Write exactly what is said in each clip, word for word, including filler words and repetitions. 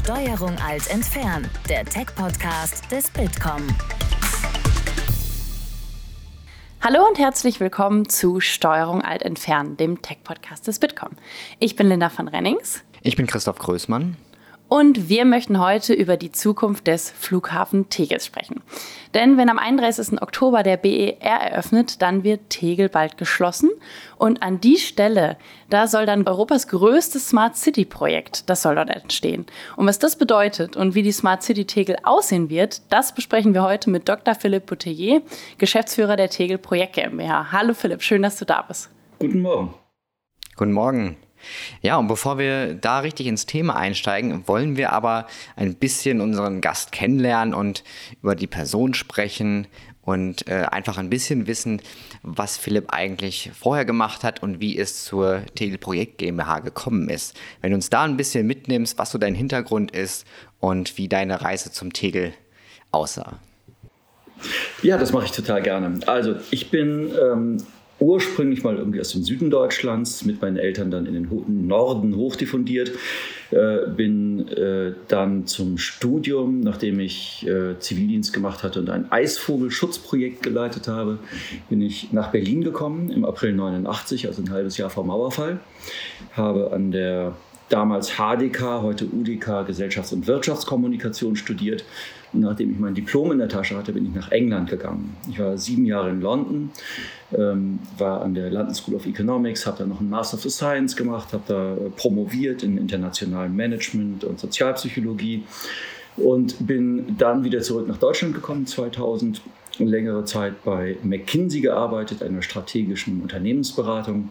Steuerung Alt entfernen, der Tech-Podcast des Bitkom. Hallo und herzlich willkommen zu Steuerung Alt entfernen, dem Tech-Podcast des Bitkom. Ich bin Linda von Rennings. Ich bin Christoph Größmann. Und wir möchten heute über die Zukunft des Flughafen Tegels sprechen. Denn wenn am einunddreißigsten Oktober der B E R eröffnet, dann wird Tegel bald geschlossen. Und an die Stelle, da soll dann Europas größtes Smart City Projekt, das soll dort entstehen. Und was das bedeutet und wie die Smart City Tegel aussehen wird, das besprechen wir heute mit Doktor Philipp Bouteiller, Geschäftsführer der Tegel Projekt GmbH. Hallo Philipp, schön, dass du da bist. Guten Morgen. Guten Morgen. Ja, und bevor wir da richtig ins Thema einsteigen, wollen wir aber ein bisschen unseren Gast kennenlernen und über die Person sprechen und äh, einfach ein bisschen wissen, was Philipp eigentlich vorher gemacht hat und wie es zur Tegel Projekt GmbH gekommen ist. Wenn du uns da ein bisschen mitnimmst, was so dein Hintergrund ist und wie deine Reise zum Tegel aussah. Ja, das mache ich total gerne. Also ich bin ähm, ursprünglich mal irgendwie aus dem Süden Deutschlands, mit meinen Eltern dann in den Ho- Norden hochdiffundiert, äh, bin äh, dann zum Studium, nachdem ich äh, Zivildienst gemacht hatte und ein Eisvogelschutzprojekt geleitet habe, bin ich nach Berlin gekommen im April neunundachtzig, also ein halbes Jahr vor Mauerfall, habe an der damals H D K, heute U D K, Gesellschafts- und Wirtschaftskommunikation studiert. Und nachdem ich mein Diplom in der Tasche hatte, bin ich nach England gegangen. Ich war sieben Jahre in London, ähm, war an der London School of Economics, habe da noch einen Master of Science gemacht, habe da promoviert in internationalem Management und Sozialpsychologie und bin dann wieder zurück nach Deutschland gekommen, zweitausend, längere Zeit bei McKinsey gearbeitet, einer strategischen Unternehmensberatung,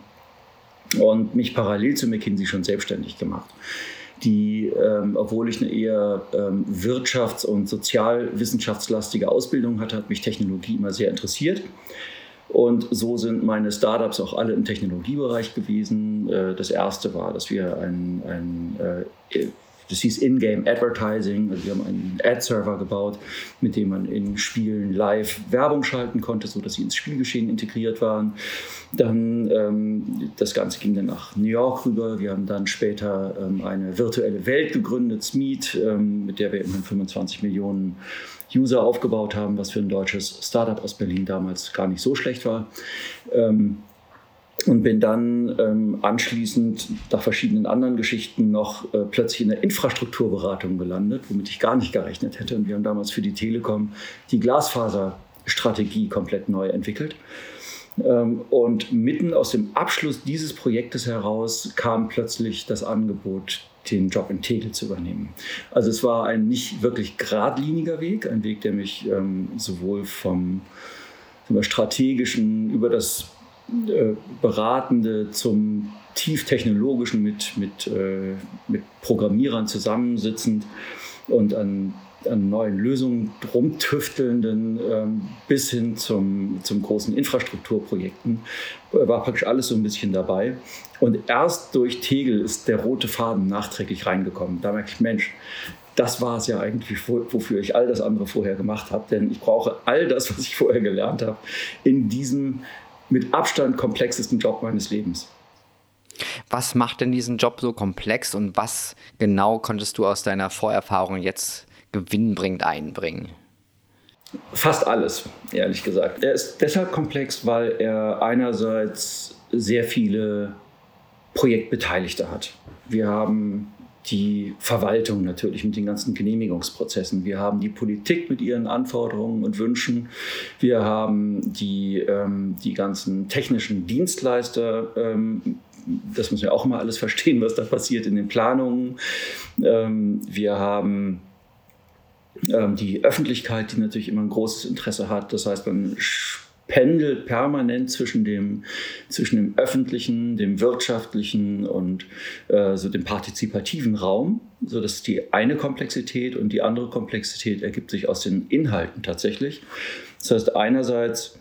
und mich parallel zu McKinsey schon selbstständig gemacht. Die, ähm, obwohl ich eine eher ähm, wirtschafts- und sozialwissenschaftslastige Ausbildung hatte, hat mich Technologie immer sehr interessiert. Und so sind meine Startups auch alle im Technologiebereich gewesen. Äh, das erste war, dass wir ein, ein äh, das hieß In-Game Advertising. Also wir haben einen Ad-Server gebaut, mit dem man in Spielen live Werbung schalten konnte, sodass sie ins Spielgeschehen integriert waren. Dann, ähm, das Ganze ging dann nach New York rüber. Wir haben dann später ähm, eine virtuelle Welt gegründet, Smeet, ähm, mit der wir immerhin fünfundzwanzig Millionen User aufgebaut haben, was für ein deutsches Startup aus Berlin damals gar nicht so schlecht war. Ähm, Und bin dann ähm, anschließend nach verschiedenen anderen Geschichten noch äh, plötzlich in der Infrastrukturberatung gelandet, womit ich gar nicht gerechnet hätte. Und wir haben damals für die Telekom die Glasfaserstrategie komplett neu entwickelt. Ähm, und mitten aus dem Abschluss dieses Projektes heraus kam plötzlich das Angebot, den Job in Tegel zu übernehmen. Also es war ein nicht wirklich geradliniger Weg, ein Weg, der mich ähm, sowohl vom, vom strategischen über das Beratende zum tieftechnologischen mit, mit, äh, mit Programmierern zusammensitzend und an, an neuen Lösungen rumtüftelnden ähm, bis hin zum, zum großen Infrastrukturprojekten äh, war praktisch alles so ein bisschen dabei. Und erst durch Tegel ist der rote Faden nachträglich reingekommen. Da merke ich, Mensch, das war es ja eigentlich, wofür ich all das andere vorher gemacht habe. Denn ich brauche all das, was ich vorher gelernt habe, in diesem mit Abstand komplexesten Job meines Lebens. Was macht denn diesen Job so komplex und was genau konntest du aus deiner Vorerfahrung jetzt gewinnbringend einbringen? Fast alles, ehrlich gesagt. Er ist deshalb komplex, weil er einerseits sehr viele Projektbeteiligte hat. Wir haben die Verwaltung natürlich mit den ganzen Genehmigungsprozessen. Wir haben die Politik mit ihren Anforderungen und Wünschen. Wir haben die, ähm, die ganzen technischen Dienstleister. Ähm, das müssen wir auch mal alles verstehen, was da passiert in den Planungen. Ähm, wir haben ähm, die Öffentlichkeit, die natürlich immer ein großes Interesse hat. Das heißt, man pendelt permanent zwischen dem, zwischen dem öffentlichen, dem wirtschaftlichen und äh, so dem partizipativen Raum. So, das ist die eine Komplexität, und die andere Komplexität ergibt sich aus den Inhalten tatsächlich. Das heißt, einerseits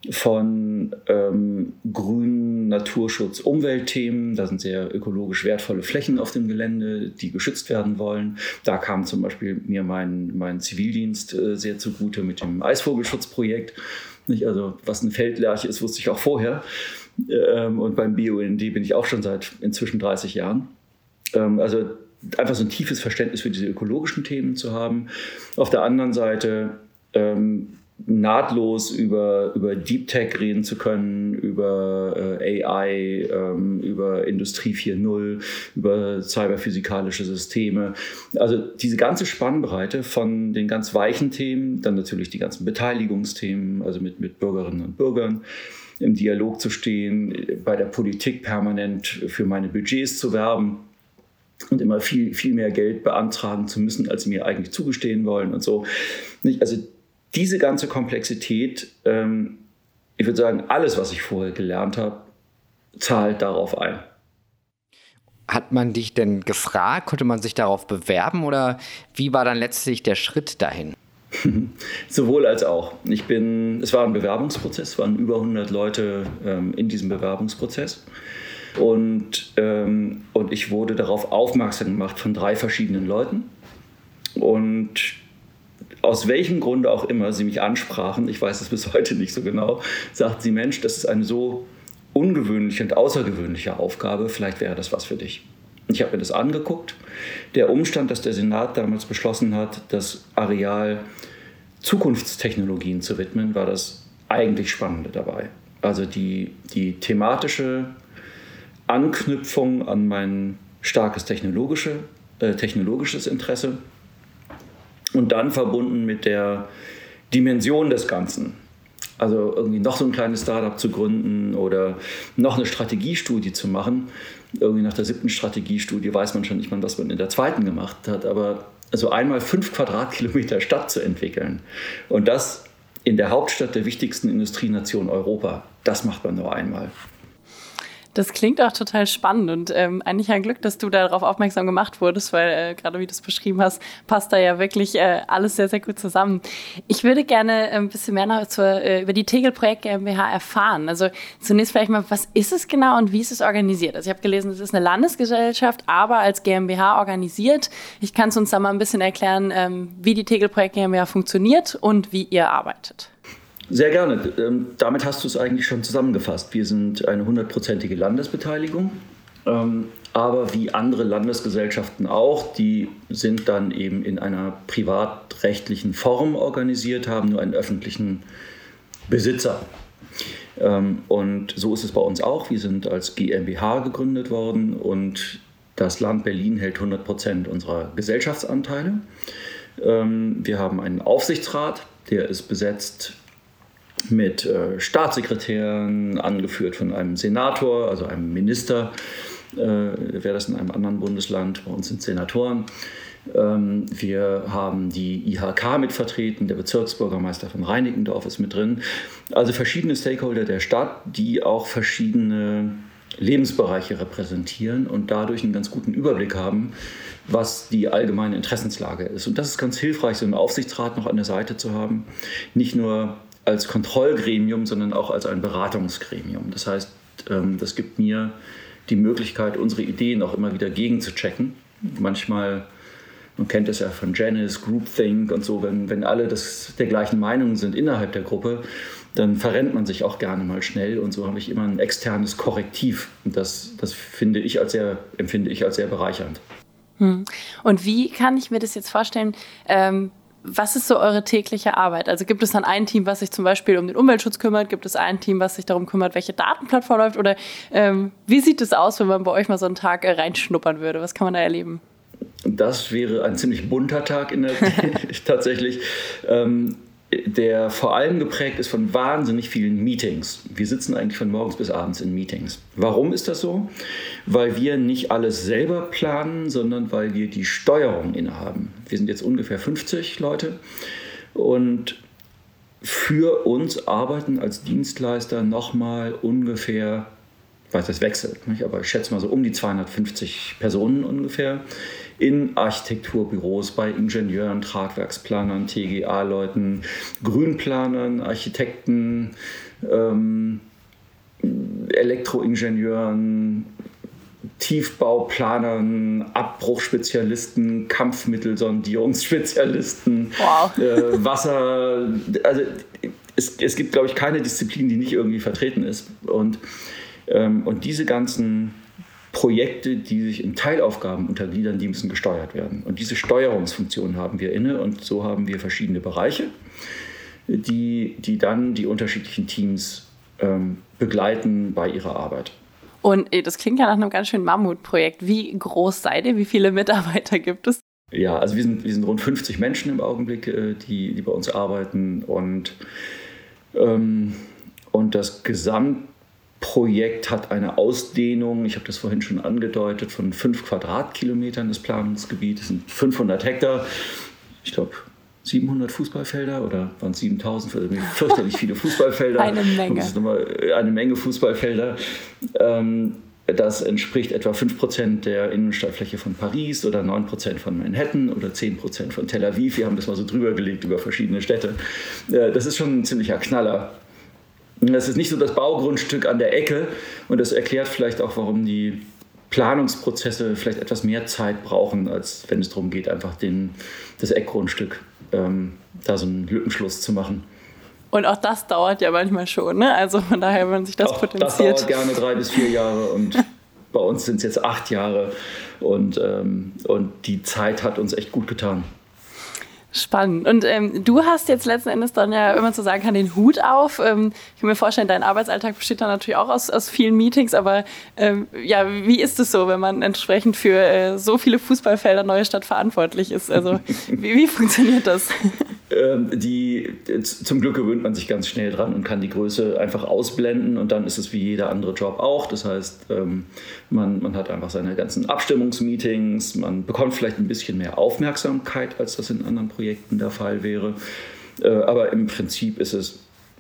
von ähm, Grün, Naturschutz, Umweltthemen. Da sind sehr ökologisch wertvolle Flächen auf dem Gelände, die geschützt werden wollen. Da kam zum Beispiel mir mein, mein Zivildienst äh, sehr zugute mit dem Eisvogelschutzprojekt. Nicht? Also was eine Feldlerche ist, wusste ich auch vorher. Ähm, und beim B U N D bin ich auch schon seit inzwischen dreißig Jahren. Ähm, also einfach so ein tiefes Verständnis für diese ökologischen Themen zu haben. Auf der anderen Seite ähm, nahtlos über, über Deep Tech reden zu können, über äh, A I, ähm, über Industrie vier Punkt null, über cyberphysikalische Systeme. Also diese ganze Spannbreite von den ganz weichen Themen, dann natürlich die ganzen Beteiligungsthemen, also mit, mit Bürgerinnen und Bürgern im Dialog zu stehen, bei der Politik permanent für meine Budgets zu werben und immer viel, viel mehr Geld beantragen zu müssen, als sie mir eigentlich zugestehen wollen und so. Also diese ganze Komplexität, ähm, ich würde sagen, alles, was ich vorher gelernt habe, zahlt darauf ein. Hat man dich denn gefragt? Konnte man sich darauf bewerben? Oder wie war dann letztlich der Schritt dahin? Sowohl als auch. Ich bin, es war ein Bewerbungsprozess, es waren über hundert Leute ähm, in diesem Bewerbungsprozess. Und, ähm, und ich wurde darauf aufmerksam gemacht von drei verschiedenen Leuten. Und aus welchem Grunde auch immer sie mich ansprachen, ich weiß es bis heute nicht so genau, sagten sie, Mensch, das ist eine so ungewöhnliche und außergewöhnliche Aufgabe, vielleicht wäre das was für dich. Ich habe mir das angeguckt. Der Umstand, dass der Senat damals beschlossen hat, das Areal Zukunftstechnologien zu widmen, war das eigentlich Spannende dabei. Also die, die thematische Anknüpfung an mein starkes technologische, äh, technologisches Interesse und dann verbunden mit der Dimension des Ganzen. Also irgendwie noch so ein kleines Startup zu gründen oder noch eine Strategiestudie zu machen. Irgendwie nach der siebten Strategiestudie weiß man schon nicht mal, was man in der zweiten gemacht hat. Aber also einmal fünf Quadratkilometer Stadt zu entwickeln und das in der Hauptstadt der wichtigsten Industrienation Europa, das macht man nur einmal. Das klingt auch total spannend und ähm, eigentlich ein Glück, dass du darauf aufmerksam gemacht wurdest, weil äh, gerade wie du es beschrieben hast, passt da ja wirklich äh, alles sehr, sehr gut zusammen. Ich würde gerne ein bisschen mehr noch zur, äh, über die Tegel Projekt GmbH erfahren. Also zunächst vielleicht mal, was ist es genau und wie ist es organisiert? Also ich habe gelesen, es ist eine Landesgesellschaft, aber als GmbH organisiert. Ich kann es uns da mal ein bisschen erklären, ähm, wie die Tegel Projekt GmbH funktioniert und wie ihr arbeitet. Sehr gerne. Ähm, damit hast du es eigentlich schon zusammengefasst. Wir sind eine hundertprozentige Landesbeteiligung, ähm, aber wie andere Landesgesellschaften auch, die sind dann eben in einer privatrechtlichen Form organisiert, haben nur einen öffentlichen Besitzer. Ähm, und so ist es bei uns auch. Wir sind als GmbH gegründet worden und das Land Berlin hält hundert Prozent unserer Gesellschaftsanteile. Ähm, wir haben einen Aufsichtsrat, der ist besetzt mit äh, Staatssekretären, angeführt von einem Senator, also einem Minister, äh, wäre das in einem anderen Bundesland, bei uns sind Senatoren. Ähm, wir haben die I H K mit vertreten, der Bezirksbürgermeister von Reinickendorf ist mit drin. Also verschiedene Stakeholder der Stadt, die auch verschiedene Lebensbereiche repräsentieren und dadurch einen ganz guten Überblick haben, was die allgemeine Interessenslage ist. Und das ist ganz hilfreich, so einen Aufsichtsrat noch an der Seite zu haben, nicht nur als Kontrollgremium, sondern auch als ein Beratungsgremium. Das heißt, das gibt mir die Möglichkeit, unsere Ideen auch immer wieder gegenzuchecken. Manchmal, man kennt es ja von Janice, Groupthink und so, wenn, wenn alle das, der gleichen Meinung sind innerhalb der Gruppe, dann verrennt man sich auch gerne mal schnell und so habe ich immer ein externes Korrektiv. Und das, das finde ich als sehr, empfinde ich als sehr bereichernd. Hm. Und wie kann ich mir das jetzt vorstellen, ähm was ist so eure tägliche Arbeit? Also gibt es dann ein Team, was sich zum Beispiel um den Umweltschutz kümmert? Gibt es ein Team, was sich darum kümmert, welche Datenplattform läuft? Oder ähm, wie sieht es aus, wenn man bei euch mal so einen Tag äh, reinschnuppern würde? Was kann man da erleben? Das wäre ein ziemlich bunter Tag in der tatsächlich, ähm, der vor allem geprägt ist von wahnsinnig vielen Meetings. Wir sitzen eigentlich von morgens bis abends in Meetings. Warum ist das so? Weil wir nicht alles selber planen, sondern weil wir die Steuerung innehaben. Wir sind jetzt ungefähr fünfzig Leute und für uns arbeiten als Dienstleister nochmal ungefähr, ich weiß, das wechselt, nicht? Aber ich schätze mal so um die zweihundertfünfzig Personen ungefähr in Architekturbüros, bei Ingenieuren, Tragwerksplanern, T G A-Leuten, Grünplanern, Architekten, ähm, Elektroingenieuren, Tiefbauplanern, Abbruchspezialisten, Kampfmittelsondierungsspezialisten, wow. äh, Wasser. Also es, es gibt, glaube ich, keine Disziplin, die nicht irgendwie vertreten ist. Und, ähm, und diese ganzen Projekte, die sich in Teilaufgaben untergliedern, die müssen gesteuert werden. Und diese Steuerungsfunktion haben wir inne und so haben wir verschiedene Bereiche, die, die dann die unterschiedlichen Teams ähm, begleiten bei ihrer Arbeit. Und das klingt ja nach einem ganz schönen Mammutprojekt. Wie groß seid ihr? Wie viele Mitarbeiter gibt es? Ja, also wir sind, wir sind rund fünfzig Menschen im Augenblick, die, die bei uns arbeiten. Und, ähm, und das Gesamtprojekt hat eine Ausdehnung, ich habe das vorhin schon angedeutet, von fünf Quadratkilometern des Planungsgebietes. Das sind fünfhundert Hektar. Ich glaube, siebenhundert Fußballfelder oder waren es siebentausend? Also fürchterlich viele Fußballfelder. Eine Menge. Das ist nochmal eine Menge Fußballfelder. Ähm, das entspricht etwa fünf Prozent der Innenstadtfläche von Paris oder neun Prozent von Manhattan oder zehn Prozent von Tel Aviv. Wir haben das mal so drüber gelegt über verschiedene Städte. Äh, das ist schon ein ziemlicher Knaller. Das ist nicht so das Baugrundstück an der Ecke und das erklärt vielleicht auch, warum die Planungsprozesse vielleicht etwas mehr Zeit brauchen, als wenn es darum geht, einfach den, das Eckgrundstück ähm, da so einen Lückenschluss zu machen. Und auch das dauert ja manchmal schon, ne? Also von daher, wenn sich das auch potenziert. Das dauert gerne drei bis vier Jahre und bei uns sind es jetzt acht Jahre und, ähm, und die Zeit hat uns echt gut getan. Spannend. Und ähm, du hast jetzt letzten Endes dann ja, wenn man so sagen kann, den Hut auf. Ähm, ich kann mir vorstellen, dein Arbeitsalltag besteht dann natürlich auch aus, aus vielen Meetings, aber ähm, ja, wie ist es so, wenn man entsprechend für äh, so viele Fußballfelder Neue Stadt verantwortlich ist? Also wie, wie funktioniert das? Ähm, die, zum Glück gewöhnt man sich ganz schnell dran und kann die Größe einfach ausblenden und dann ist es wie jeder andere Job auch. Das heißt, ähm, man, man hat einfach seine ganzen Abstimmungsmeetings, man bekommt vielleicht ein bisschen mehr Aufmerksamkeit, als das in anderen Projekten der Fall wäre. Äh, aber im Prinzip ist es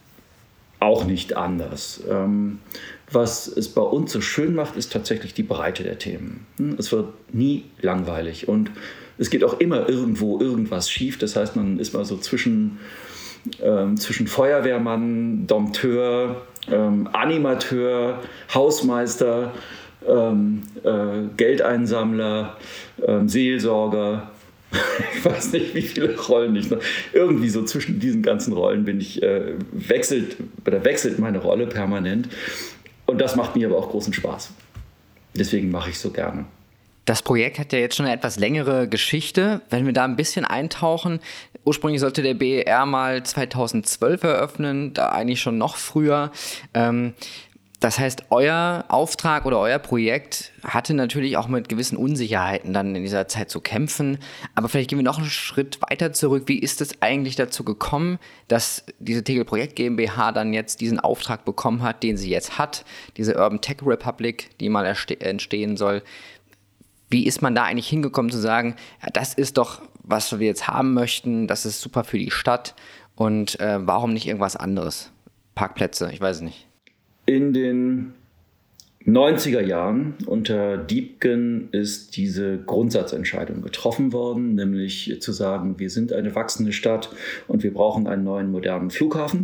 auch nicht anders. Ähm, was es bei uns so schön macht, ist tatsächlich die Breite der Themen. Es wird nie langweilig und es geht auch immer irgendwo irgendwas schief. Das heißt, man ist mal so zwischen, ähm, zwischen Feuerwehrmann, Dompteur, ähm, Animateur, Hausmeister, ähm, äh, Geldeinsammler, ähm, Seelsorger. Ich weiß nicht, wie viele Rollen ich noch. Irgendwie so zwischen diesen ganzen Rollen bin ich, äh, wechselt, oder wechselt meine Rolle permanent. Und das macht mir aber auch großen Spaß. Deswegen mache ich so gerne. Das Projekt hat ja jetzt schon eine etwas längere Geschichte. Wenn wir da ein bisschen eintauchen, ursprünglich sollte der B E R mal zweitausendzwölf eröffnen, da eigentlich schon noch früher. Ähm, das heißt, euer Auftrag oder euer Projekt hatte natürlich auch mit gewissen Unsicherheiten dann in dieser Zeit zu kämpfen. Aber vielleicht gehen wir noch einen Schritt weiter zurück. Wie ist es eigentlich dazu gekommen, dass diese Tegel Projekt GmbH dann jetzt diesen Auftrag bekommen hat, den sie jetzt hat, diese Urban Tech Republic, die mal entstehen soll? Wie ist man da eigentlich hingekommen zu sagen, ja, das ist doch, was wir jetzt haben möchten, das ist super für die Stadt und äh, warum nicht irgendwas anderes? Parkplätze, ich weiß es nicht. In den neunziger Jahren unter Diepgen ist diese Grundsatzentscheidung getroffen worden, nämlich zu sagen, wir sind eine wachsende Stadt und wir brauchen einen neuen modernen Flughafen.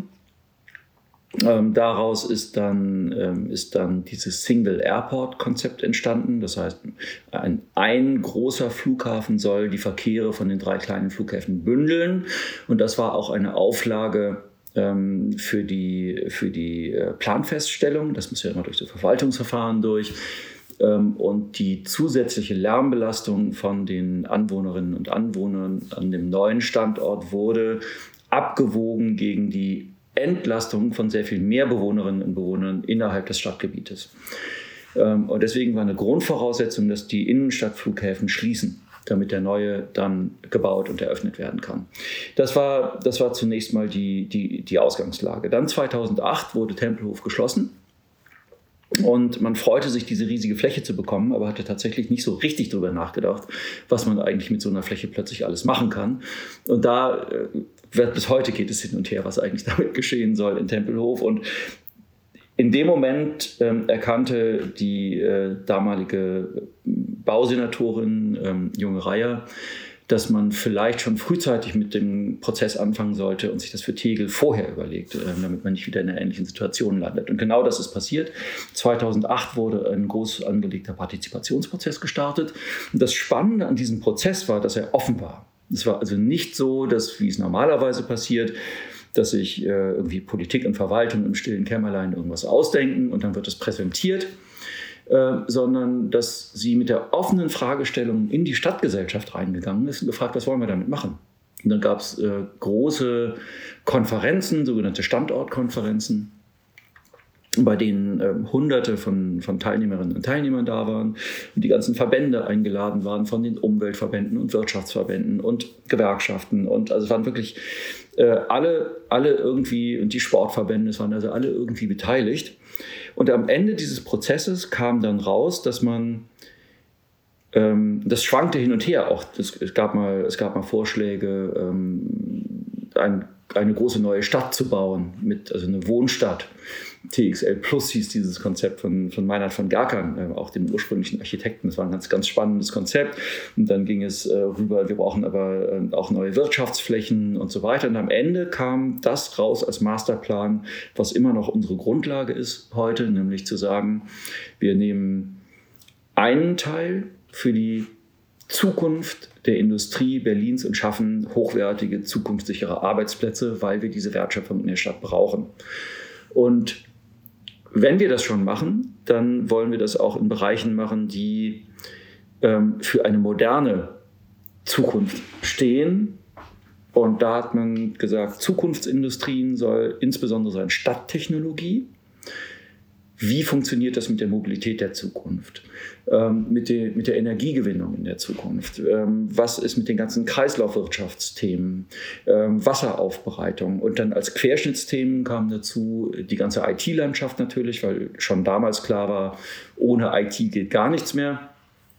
Ähm, daraus ist dann, ähm, ist dann dieses Single-Airport-Konzept entstanden. Das heißt, ein, ein großer Flughafen soll die Verkehre von den drei kleinen Flughäfen bündeln. Und das war auch eine Auflage ähm, für die, für die äh, Planfeststellung. Das muss ja immer durch das Verwaltungsverfahren durch. Ähm, und die zusätzliche Lärmbelastung von den Anwohnerinnen und Anwohnern an dem neuen Standort wurde abgewogen gegen die Entlastung von sehr viel mehr Bewohnerinnen und Bewohnern innerhalb des Stadtgebietes. Und deswegen war eine Grundvoraussetzung, dass die Innenstadtflughäfen schließen, damit der neue dann gebaut und eröffnet werden kann. Das war, das war zunächst mal die, die, die Ausgangslage. Dann zweitausendacht wurde Tempelhof geschlossen. Und man freute sich, diese riesige Fläche zu bekommen, aber hatte tatsächlich nicht so richtig darüber nachgedacht, was man eigentlich mit so einer Fläche plötzlich alles machen kann. Und da äh, wird bis heute geht es hin und her, was eigentlich damit geschehen soll in Tempelhof. Und in dem Moment ähm, erkannte die äh, damalige Bausenatorin ähm, Junge Reier, dass man vielleicht schon frühzeitig mit dem Prozess anfangen sollte und sich das für Tegel vorher überlegt, äh, damit man nicht wieder in einer ähnlichen Situation landet. Und genau das ist passiert. zweitausendacht wurde ein groß angelegter Partizipationsprozess gestartet. Und das Spannende an diesem Prozess war, dass er offen war. Es war also nicht so, dass, wie es normalerweise passiert, dass sich äh, irgendwie Politik und Verwaltung im stillen Kämmerlein irgendwas ausdenken und dann wird es präsentiert. äh, sondern dass sie mit der offenen Fragestellung in die Stadtgesellschaft reingegangen ist und gefragt, was wollen wir damit machen? Und dann gab es äh, große Konferenzen, sogenannte Standortkonferenzen, bei denen äh, Hunderte von, von Teilnehmerinnen und Teilnehmern da waren und die ganzen Verbände eingeladen waren von den Umweltverbänden und Wirtschaftsverbänden und Gewerkschaften. Und also es waren wirklich äh, alle, alle irgendwie, und die Sportverbände, es waren also alle irgendwie beteiligt. Und am Ende dieses Prozesses kam dann raus, dass man, ähm, das schwankte hin und her auch, das, es, gab mal, es gab mal Vorschläge, ähm, ein, eine große neue Stadt zu bauen, mit, also eine Wohnstadt. T X L Plus hieß dieses Konzept von, von Meinhard von Gerkern, äh, auch dem ursprünglichen Architekten. Das war ein ganz, ganz spannendes Konzept. Und dann ging es äh, rüber, wir brauchen aber äh, auch neue Wirtschaftsflächen und so weiter. Und am Ende kam das raus als Masterplan, was immer noch unsere Grundlage ist heute, nämlich zu sagen, wir nehmen einen Teil für die Zukunft der Industrie Berlins und schaffen hochwertige, zukunftssichere Arbeitsplätze, weil wir diese Wertschöpfung in der Stadt brauchen. Und wenn wir das schon machen, dann wollen wir das auch in Bereichen machen, die ähm, für eine moderne Zukunft stehen. Und da hat man gesagt, Zukunftsindustrien soll insbesondere sein Stadttechnologie. Wie funktioniert das mit der Mobilität der Zukunft? Ähm, mit, der, mit der Energiegewinnung in der Zukunft? Ähm, was ist mit den ganzen Kreislaufwirtschaftsthemen? Ähm, Wasseraufbereitung. Und dann als Querschnittsthemen kam dazu die ganze I T-Landschaft natürlich, weil schon damals klar war, ohne I T geht gar nichts mehr.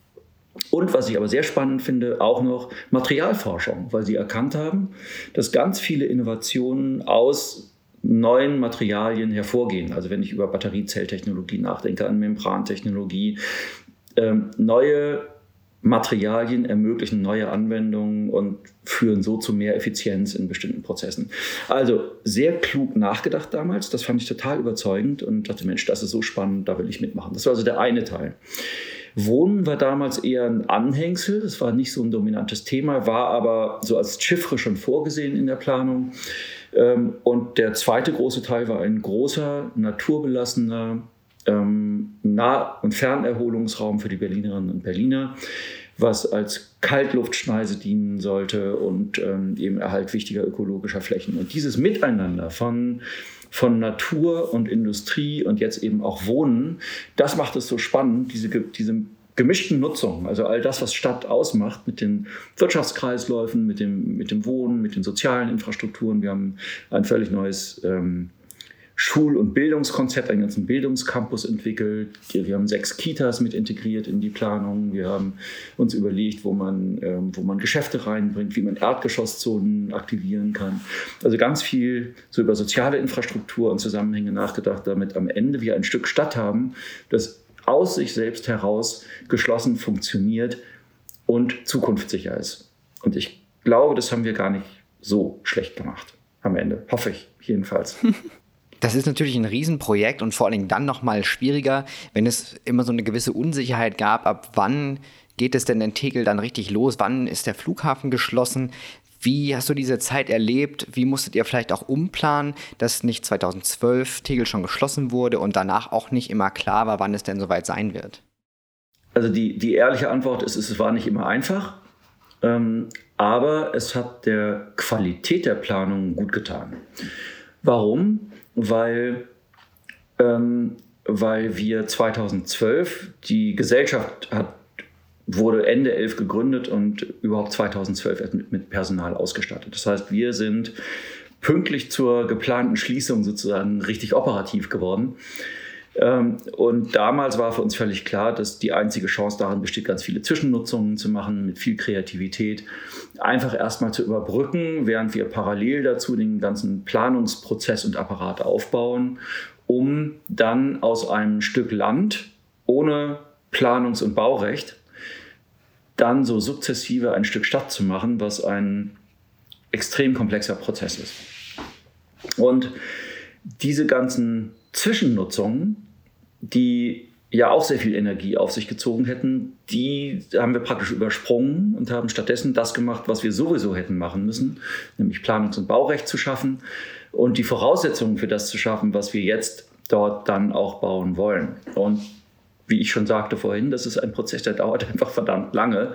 Und was ich aber sehr spannend finde, auch noch Materialforschung, weil sie erkannt haben, dass ganz viele Innovationen aus neuen Materialien hervorgehen. Also wenn ich über Batteriezelltechnologie nachdenke, an Membrantechnologie, ähm, neue Materialien ermöglichen neue Anwendungen und führen so zu mehr Effizienz in bestimmten Prozessen. Also sehr klug nachgedacht damals, das fand ich total überzeugend und dachte, Mensch, das ist so spannend, da will ich mitmachen. Das war also der eine Teil. Wohnen war damals eher ein Anhängsel, das war nicht so ein dominantes Thema, war aber so als Chiffre schon vorgesehen in der Planung. Und der zweite große Teil war ein großer, naturbelassener ähm, Nah- und Fernerholungsraum für die Berlinerinnen und Berliner, was als Kaltluftschneise dienen sollte und ähm, eben Erhalt wichtiger ökologischer Flächen. Und dieses Miteinander von, von Natur und Industrie und jetzt eben auch Wohnen, das macht es so spannend, diese, diese gemischten Nutzungen, also all das, was Stadt ausmacht, mit den Wirtschaftskreisläufen, mit dem, mit dem Wohnen, mit den sozialen Infrastrukturen. Wir haben ein völlig neues ähm, Schul- und Bildungskonzept, einen ganzen Bildungscampus entwickelt. Wir haben sechs Kitas mit integriert in die Planung. Wir haben uns überlegt, wo man, ähm, wo man Geschäfte reinbringt, wie man Erdgeschosszonen aktivieren kann. Also ganz viel so über soziale Infrastruktur und Zusammenhänge nachgedacht, damit am Ende wir ein Stück Stadt haben, das aus sich selbst heraus geschlossen funktioniert und zukunftssicher ist. Und ich glaube, das haben wir gar nicht so schlecht gemacht am Ende. Hoffe ich jedenfalls. Das ist natürlich ein Riesenprojekt und vor allen Dingen dann nochmal schwieriger, wenn es immer so eine gewisse Unsicherheit gab, ab wann geht es denn in Tegel dann richtig los, wann ist der Flughafen geschlossen. Wie hast du diese Zeit erlebt? Wie musstet ihr vielleicht auch umplanen, dass nicht zweitausendzwölf Tegel schon geschlossen wurde und danach auch nicht immer klar war, wann es denn soweit sein wird? Also die, die ehrliche Antwort ist, es war nicht immer einfach, ähm, aber es hat der Qualität der Planung gut getan. Warum? Weil, ähm, weil wir zweitausendzwölf, die Gesellschaft hat wurde Ende elf gegründet und überhaupt zweitausendzwölf erst mit, mit Personal ausgestattet. Das heißt, wir sind pünktlich zur geplanten Schließung sozusagen richtig operativ geworden. Ähm, und damals war für uns völlig klar, dass die einzige Chance darin besteht, ganz viele Zwischennutzungen zu machen, mit viel Kreativität, einfach erstmal zu überbrücken, während wir parallel dazu den ganzen Planungsprozess und Apparat aufbauen, um dann aus einem Stück Land ohne Planungs- und Baurecht dann so sukzessive ein Stück Stadt zu machen, was ein extrem komplexer Prozess ist. Und diese ganzen Zwischennutzungen, die ja auch sehr viel Energie auf sich gezogen hätten, die haben wir praktisch übersprungen und haben stattdessen das gemacht, was wir sowieso hätten machen müssen, nämlich Planungs- und Baurecht zu schaffen und die Voraussetzungen für das zu schaffen, was wir jetzt dort dann auch bauen wollen. Und wie ich schon sagte vorhin, das ist ein Prozess, der dauert einfach verdammt lange.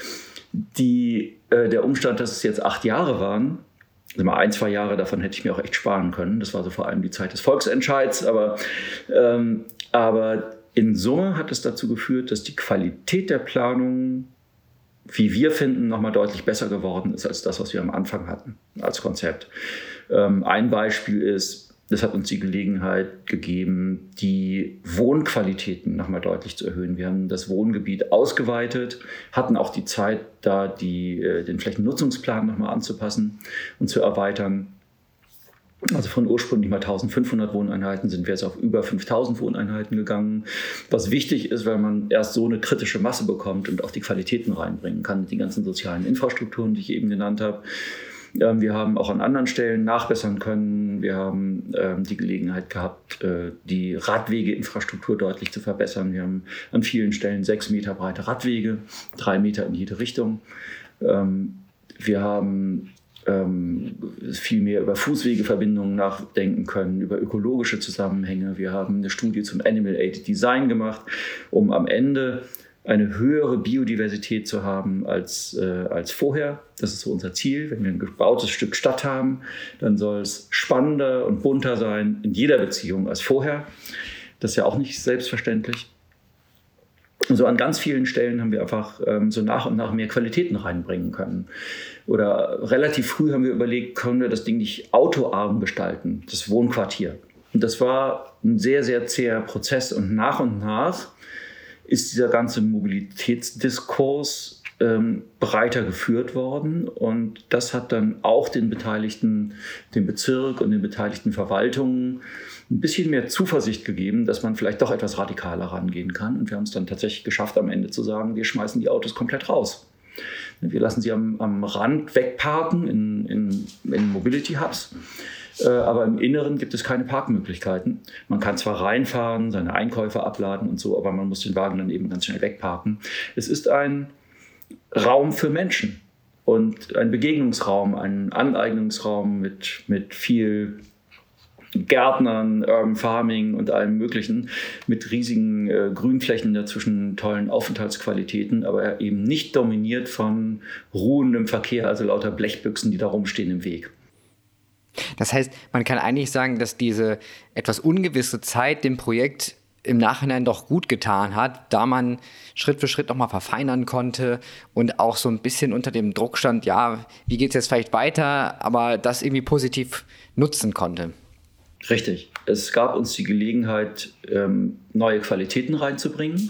Die, äh, der Umstand, dass es jetzt acht Jahre waren, also mal ein, zwei Jahre davon hätte ich mir auch echt sparen können. Das war so vor allem die Zeit des Volksentscheids. Aber, ähm, aber in Summe hat es dazu geführt, dass die Qualität der Planung, wie wir finden, nochmal deutlich besser geworden ist als das, was wir am Anfang hatten als Konzept. Ähm, ein Beispiel ist, das hat uns die Gelegenheit gegeben, die Wohnqualitäten nochmal deutlich zu erhöhen. Wir haben das Wohngebiet ausgeweitet, hatten auch die Zeit, da die, den Flächennutzungsplan nochmal anzupassen und zu erweitern. Also von ursprünglich mal eintausendfünfhundert Wohneinheiten sind wir jetzt auf über fünftausend Wohneinheiten gegangen. Was wichtig ist, weil man erst so eine kritische Masse bekommt und auch die Qualitäten reinbringen kann, die ganzen sozialen Infrastrukturen, die ich eben genannt habe. Wir haben auch an anderen Stellen nachbessern können. Wir haben ähm, die Gelegenheit gehabt, äh, die Radwegeinfrastruktur deutlich zu verbessern. Wir haben an vielen Stellen sechs Meter breite Radwege, drei Meter in jede Richtung. Ähm, wir haben ähm, viel mehr über Fußwegeverbindungen nachdenken können, über ökologische Zusammenhänge. Wir haben eine Studie zum Animal-Aided Design gemacht, um am Ende eine höhere Biodiversität zu haben als, äh, als vorher. Das ist so unser Ziel. Wenn wir ein gebautes Stück Stadt haben, dann soll es spannender und bunter sein in jeder Beziehung als vorher. Das ist ja auch nicht selbstverständlich. Und so an ganz vielen Stellen haben wir einfach ähm, so nach und nach mehr Qualitäten reinbringen können. Oder relativ früh haben wir überlegt, können wir das Ding nicht autoarm gestalten, das Wohnquartier. Und das war ein sehr, sehr zäher Prozess. Und nach und nach ist dieser ganze Mobilitätsdiskurs ähm, breiter geführt worden. Und das hat dann auch den Beteiligten, dem Bezirk und den beteiligten Verwaltungen ein bisschen mehr Zuversicht gegeben, dass man vielleicht doch etwas radikaler rangehen kann. Und wir haben es dann tatsächlich geschafft, am Ende zu sagen, wir schmeißen die Autos komplett raus. Wir lassen sie am, am Rand wegparken in, in, in Mobility Hubs. Aber im Inneren gibt es keine Parkmöglichkeiten. Man kann zwar reinfahren, seine Einkäufe abladen und so, aber man muss den Wagen dann eben ganz schnell wegparken. Es ist ein Raum für Menschen und ein Begegnungsraum, ein Aneignungsraum mit, mit viel Gärtnern, Urban Farming und allem Möglichen, mit riesigen äh, Grünflächen dazwischen, tollen Aufenthaltsqualitäten, aber eben nicht dominiert von ruhendem Verkehr, also lauter Blechbüchsen, die da rumstehen im Weg. Das heißt, man kann eigentlich sagen, dass diese etwas ungewisse Zeit dem Projekt im Nachhinein doch gut getan hat, da man Schritt für Schritt nochmal verfeinern konnte und auch so ein bisschen unter dem Druck stand, ja, wie geht es jetzt vielleicht weiter, aber das irgendwie positiv nutzen konnte. Richtig. Es gab uns die Gelegenheit, neue Qualitäten reinzubringen.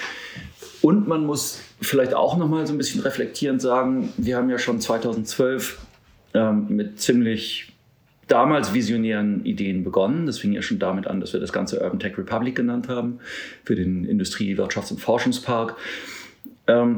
Und man muss vielleicht auch nochmal so ein bisschen reflektierend sagen, wir haben ja schon zweitausendzwölf mit ziemlich damals visionären Ideen begonnen. Das fing ja schon damit an, dass wir das Ganze Urban Tech Republic genannt haben, für den Industrie-, Wirtschafts- und Forschungspark. Ähm,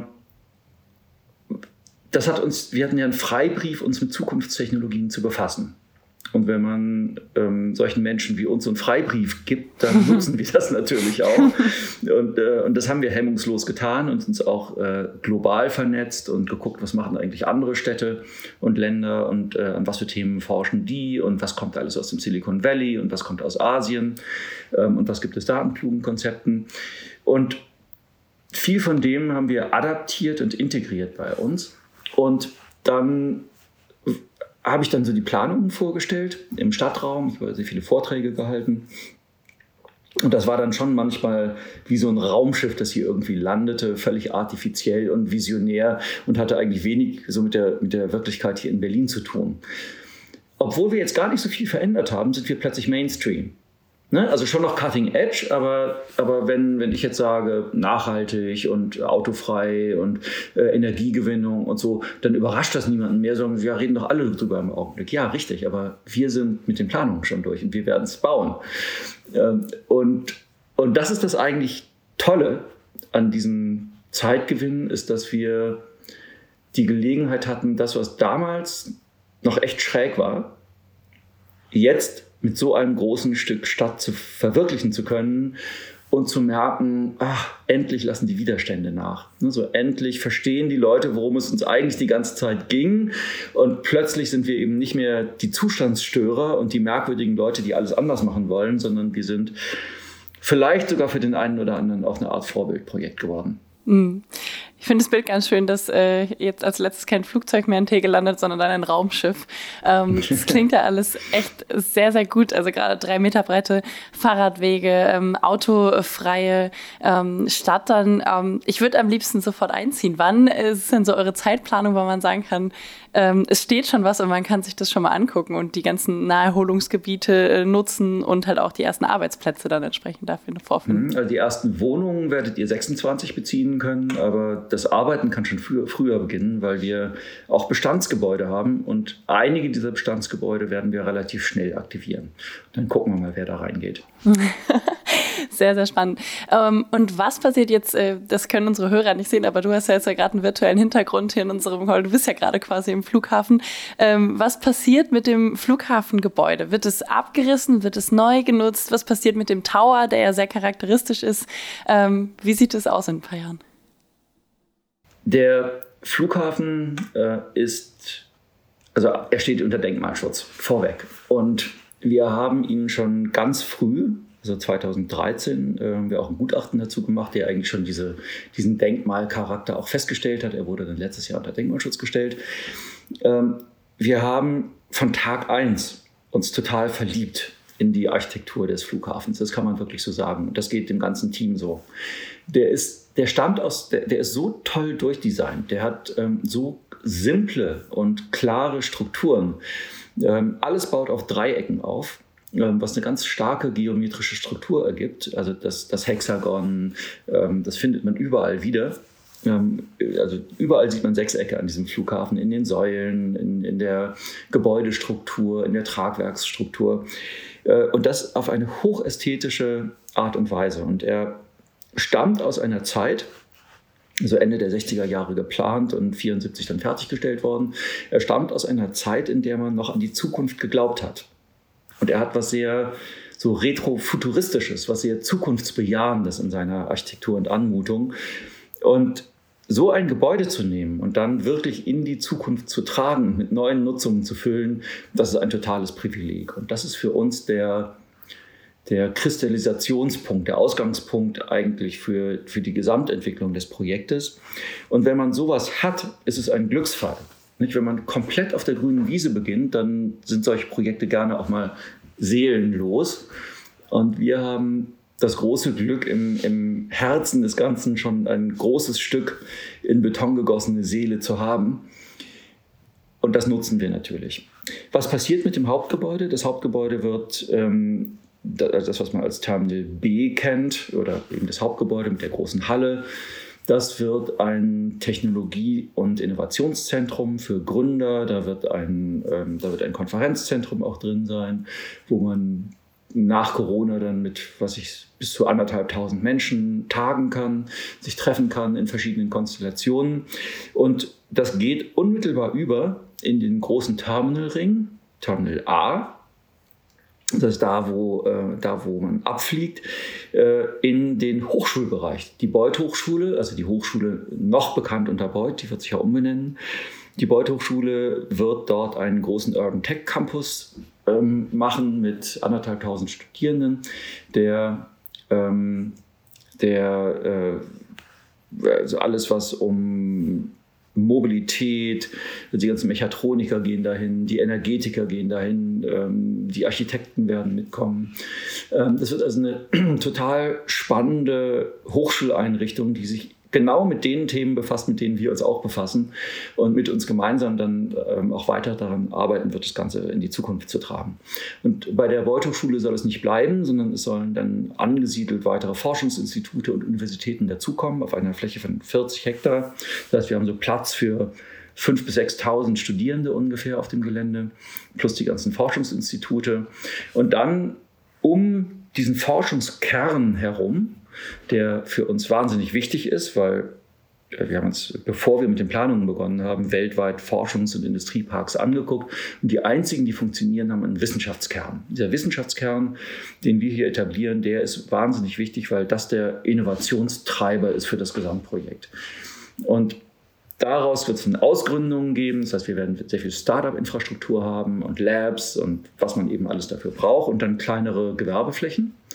das hat uns, wir hatten ja einen Freibrief, uns mit Zukunftstechnologien zu befassen. Und wenn man ähm, solchen Menschen wie uns so einen Freibrief gibt, dann nutzen wir das natürlich auch. Und, äh, und das haben wir hemmungslos getan und uns auch äh, global vernetzt und geguckt, was machen eigentlich andere Städte und Länder und äh, an was für Themen forschen die und was kommt alles aus dem Silicon Valley und was kommt aus Asien ähm, und was gibt es da an klugen Konzepten. Und viel von dem haben wir adaptiert und integriert bei uns. Und dann habe ich dann so die Planungen vorgestellt im Stadtraum. Ich habe sehr viele Vorträge gehalten. Und das war dann schon manchmal wie so ein Raumschiff, das hier irgendwie landete, völlig artifiziell und visionär und hatte eigentlich wenig so mit der, mit der Wirklichkeit hier in Berlin zu tun. Obwohl wir jetzt gar nicht so viel verändert haben, sind wir plötzlich Mainstream. Ne? Also schon noch Cutting Edge, aber, aber wenn, wenn ich jetzt sage, nachhaltig und autofrei und äh, Energiegewinnung und so, dann überrascht das niemanden mehr, sondern wir reden doch alle drüber im Augenblick. Ja, richtig, aber wir sind mit den Planungen schon durch und wir werden es bauen. Ähm, und, und das ist das eigentlich Tolle an diesem Zeitgewinn, ist, dass wir die Gelegenheit hatten, das, was damals noch echt schräg war, jetzt mit so einem großen Stück Stadt zu verwirklichen zu können und zu merken, ach, endlich lassen die Widerstände nach. So endlich verstehen die Leute, worum es uns eigentlich die ganze Zeit ging und plötzlich sind wir eben nicht mehr die Zustandsstörer und die merkwürdigen Leute, die alles anders machen wollen, sondern wir sind vielleicht sogar für den einen oder anderen auch eine Art Vorbildprojekt geworden. Mm. Ich finde das Bild ganz schön, dass äh, jetzt als letztes kein Flugzeug mehr in Tegel landet, sondern dann ein Raumschiff. Ähm, das klingt ja alles echt sehr, sehr gut. Also gerade drei Meter breite Fahrradwege, ähm, autofreie ähm, Stadt dann. Ähm, ich würde am liebsten sofort einziehen. Wann ist denn so eure Zeitplanung, wo man sagen kann, ähm, es steht schon was und man kann sich das schon mal angucken und die ganzen Naherholungsgebiete äh, nutzen und halt auch die ersten Arbeitsplätze dann entsprechend dafür vorfinden? Also die ersten Wohnungen werdet ihr sechsundzwanzig beziehen können, aber das Arbeiten kann schon früher, früher beginnen, weil wir auch Bestandsgebäude haben und einige dieser Bestandsgebäude werden wir relativ schnell aktivieren. Dann gucken wir mal, wer da reingeht. Sehr, sehr spannend. Und was passiert jetzt, das können unsere Hörer nicht sehen, aber du hast ja jetzt ja gerade einen virtuellen Hintergrund hier in unserem Call, du bist ja gerade quasi im Flughafen. Was passiert mit dem Flughafengebäude? Wird es abgerissen, wird es neu genutzt? Was passiert mit dem Tower, der ja sehr charakteristisch ist? Wie sieht es aus in ein paar Jahren? Der Flughafen äh, ist, also er steht unter Denkmalschutz, vorweg. Und wir haben ihn schon ganz früh, also zweitausenddreizehn, äh, haben wir auch ein Gutachten dazu gemacht, der eigentlich schon diese, diesen Denkmalcharakter auch festgestellt hat. Er wurde dann letztes Jahr unter Denkmalschutz gestellt. Ähm, wir haben von Tag eins uns total verliebt in die Architektur des Flughafens. Das kann man wirklich so sagen. Und das geht dem ganzen Team so. Der ist, der stammt aus, der, der ist so toll durchdesignt. Der hat ähm, so simple und klare Strukturen. Ähm, alles baut auf Dreiecken auf, ähm, was eine ganz starke geometrische Struktur ergibt. Also das, das Hexagon, ähm, das findet man überall wieder. Ähm, also überall sieht man Sechsecke an diesem Flughafen, in den Säulen, in, in der Gebäudestruktur, in der Tragwerksstruktur. Äh, und das auf eine hochästhetische Art und Weise. Und er stammt aus einer Zeit, so Ende der sechziger Jahre geplant und vierundsiebzig dann fertiggestellt worden. Er stammt aus einer Zeit, in der man noch an die Zukunft geglaubt hat. Und er hat was sehr so retrofuturistisches, was sehr zukunftsbejahendes in seiner Architektur und Anmutung. Und so ein Gebäude zu nehmen und dann wirklich in die Zukunft zu tragen und mit neuen Nutzungen zu füllen, das ist ein totales Privileg. Und das ist für uns der der Kristallisationspunkt, der Ausgangspunkt eigentlich für, für die Gesamtentwicklung des Projektes. Und wenn man sowas hat, ist es ein Glücksfall. Nicht? Wenn man komplett auf der grünen Wiese beginnt, dann sind solche Projekte gerne auch mal seelenlos. Und wir haben das große Glück, im, im Herzen des Ganzen schon ein großes Stück in Beton gegossene Seele zu haben. Und das nutzen wir natürlich. Was passiert mit dem Hauptgebäude? Das Hauptgebäude wird ähm, das, was man als Terminal B kennt, oder eben das Hauptgebäude mit der großen Halle, das wird ein Technologie- und Innovationszentrum für Gründer. Da wird ein, ähm, da wird ein Konferenzzentrum auch drin sein, wo man nach Corona dann mit, was ich, bis zu anderthalbtausend Menschen tagen kann, sich treffen kann in verschiedenen Konstellationen. Und das geht unmittelbar über in den großen Terminalring, Terminal A. Das ist da, wo, äh, da, wo man abfliegt, äh, in den Hochschulbereich. Die Beuth Hochschule, also die Hochschule noch bekannt unter Beuth, die wird sich ja umbenennen. Die Beuth Hochschule wird dort einen großen Urban Tech Campus ähm, machen mit anderthalbtausend Studierenden, der, ähm, der äh, also alles, was um Mobilität, die ganzen Mechatroniker gehen dahin, die Energetiker gehen dahin, ähm, die Architekten werden mitkommen. Ähm, das wird also eine total spannende Hochschuleinrichtung, die sich genau mit den Themen befasst, mit denen wir uns auch befassen und mit uns gemeinsam dann ähm, auch weiter daran arbeiten wird, das Ganze in die Zukunft zu tragen. Und bei der Beuth Hochschule soll es nicht bleiben, sondern es sollen dann angesiedelt weitere Forschungsinstitute und Universitäten dazukommen auf einer Fläche von vierzig Hektar. Das heißt, wir haben so Platz für fünftausend bis sechstausend Studierende ungefähr auf dem Gelände, plus die ganzen Forschungsinstitute. Und dann um diesen Forschungskern herum, der für uns wahnsinnig wichtig ist, weil wir haben uns, bevor wir mit den Planungen begonnen haben, weltweit Forschungs- und Industrieparks angeguckt. Und die einzigen, die funktionieren, haben einen Wissenschaftskern. Dieser Wissenschaftskern, den wir hier etablieren, der ist wahnsinnig wichtig, weil das der Innovationstreiber ist für das Gesamtprojekt. Und daraus wird es eine Ausgründung geben. Das heißt, wir werden sehr viel Startup-Infrastruktur haben und Labs und was man eben alles dafür braucht und dann kleinere Gewerbeflächen.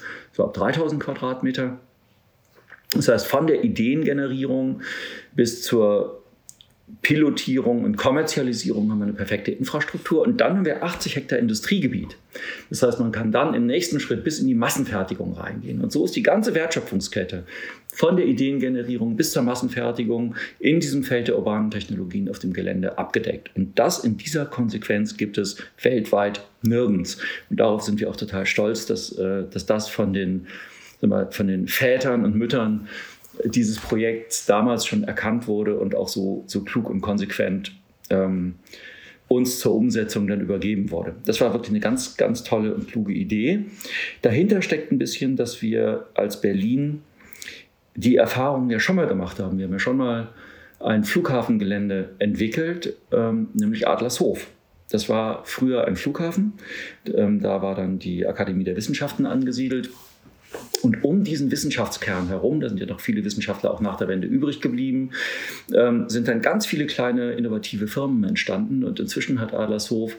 so ab dreitausend Quadratmeter. Das heißt, von der Ideengenerierung bis zur Pilotierung und Kommerzialisierung haben wir eine perfekte Infrastruktur. Und dann haben wir achtzig Hektar Industriegebiet. Das heißt, man kann dann im nächsten Schritt bis in die Massenfertigung reingehen. Und so ist die ganze Wertschöpfungskette von der Ideengenerierung bis zur Massenfertigung in diesem Feld der urbanen Technologien auf dem Gelände abgedeckt. Und das in dieser Konsequenz gibt es weltweit nirgends. Und darauf sind wir auch total stolz, dass, dass das von den, von den Vätern und Müttern dieses Projekts damals schon erkannt wurde und auch so, so klug und konsequent ähm, uns zur Umsetzung dann übergeben wurde. Das war wirklich eine ganz, ganz tolle und kluge Idee. Dahinter steckt ein bisschen, dass wir als Berlin die Erfahrungen ja schon mal gemacht haben. Wir haben ja schon mal ein Flughafengelände entwickelt, ähm, nämlich Adlershof. Das war früher ein Flughafen. Ähm, da war dann die Akademie der Wissenschaften angesiedelt. Und um diesen Wissenschaftskern herum, da sind ja noch viele Wissenschaftler auch nach der Wende übrig geblieben, ähm, sind dann ganz viele kleine innovative Firmen entstanden. Und inzwischen hat Adlershof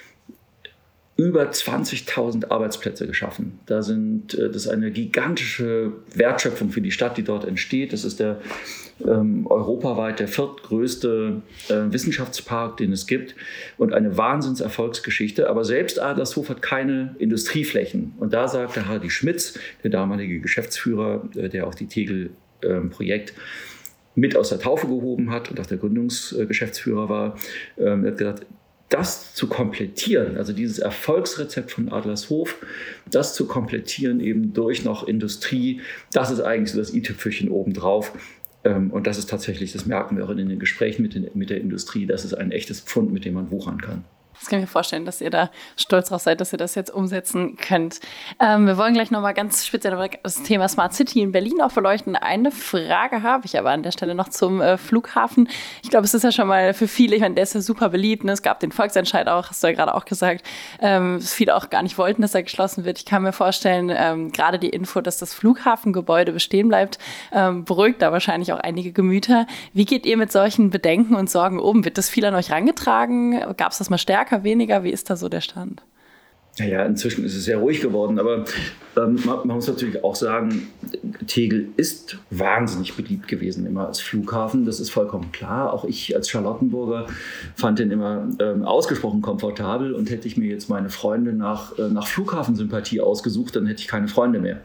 über zwanzigtausend Arbeitsplätze geschaffen. Da sind, äh, das ist eine gigantische Wertschöpfung für die Stadt, die dort entsteht. Das ist der ähm, europaweit der viertgrößte äh, Wissenschaftspark, den es gibt, und eine Wahnsinnserfolgsgeschichte. Aber selbst Adlershof hat keine Industrieflächen. Und da sagte Hardy Schmitz, der damalige Geschäftsführer, äh, der auch die Tegel-Projekt äh, mit aus der Taufe gehoben hat und auch der Gründungsgeschäftsführer war, äh, hat gesagt, das zu komplettieren, also dieses Erfolgsrezept von Adlershof, das zu komplettieren eben durch noch Industrie, das ist eigentlich so das i-Tüpfelchen obendrauf. Und das ist tatsächlich, das merken wir auch in den Gesprächen mit, den, mit der Industrie, das ist ein echtes Pfund, mit dem man wuchern kann. Das kann ich mir vorstellen, dass ihr da stolz drauf seid, dass ihr das jetzt umsetzen könnt. Ähm, wir wollen gleich nochmal ganz speziell das Thema Smart City in Berlin auch beleuchten. Eine Frage habe ich aber an der Stelle noch zum äh, Flughafen. Ich glaube, es ist ja schon mal für viele, ich meine, der ist ja super beliebt. Ne? Es gab den Volksentscheid auch, hast du ja gerade auch gesagt, ähm, dass viele auch gar nicht wollten, dass er geschlossen wird. Ich kann mir vorstellen, ähm, gerade die Info, dass das Flughafengebäude bestehen bleibt, ähm, beruhigt da wahrscheinlich auch einige Gemüter. Wie geht ihr mit solchen Bedenken und Sorgen um? Wird das viel an euch herangetragen? Gab es das mal stärker? Weniger? Wie ist da so der Stand? Ja, ja, inzwischen ist es sehr ruhig geworden, aber ähm, man, man muss natürlich auch sagen, Tegel ist wahnsinnig beliebt gewesen immer als Flughafen, das ist vollkommen klar. Auch ich als Charlottenburger fand den immer ähm, ausgesprochen komfortabel, und hätte ich mir jetzt meine Freunde nach, äh, nach Flughafensympathie ausgesucht, dann hätte ich keine Freunde mehr.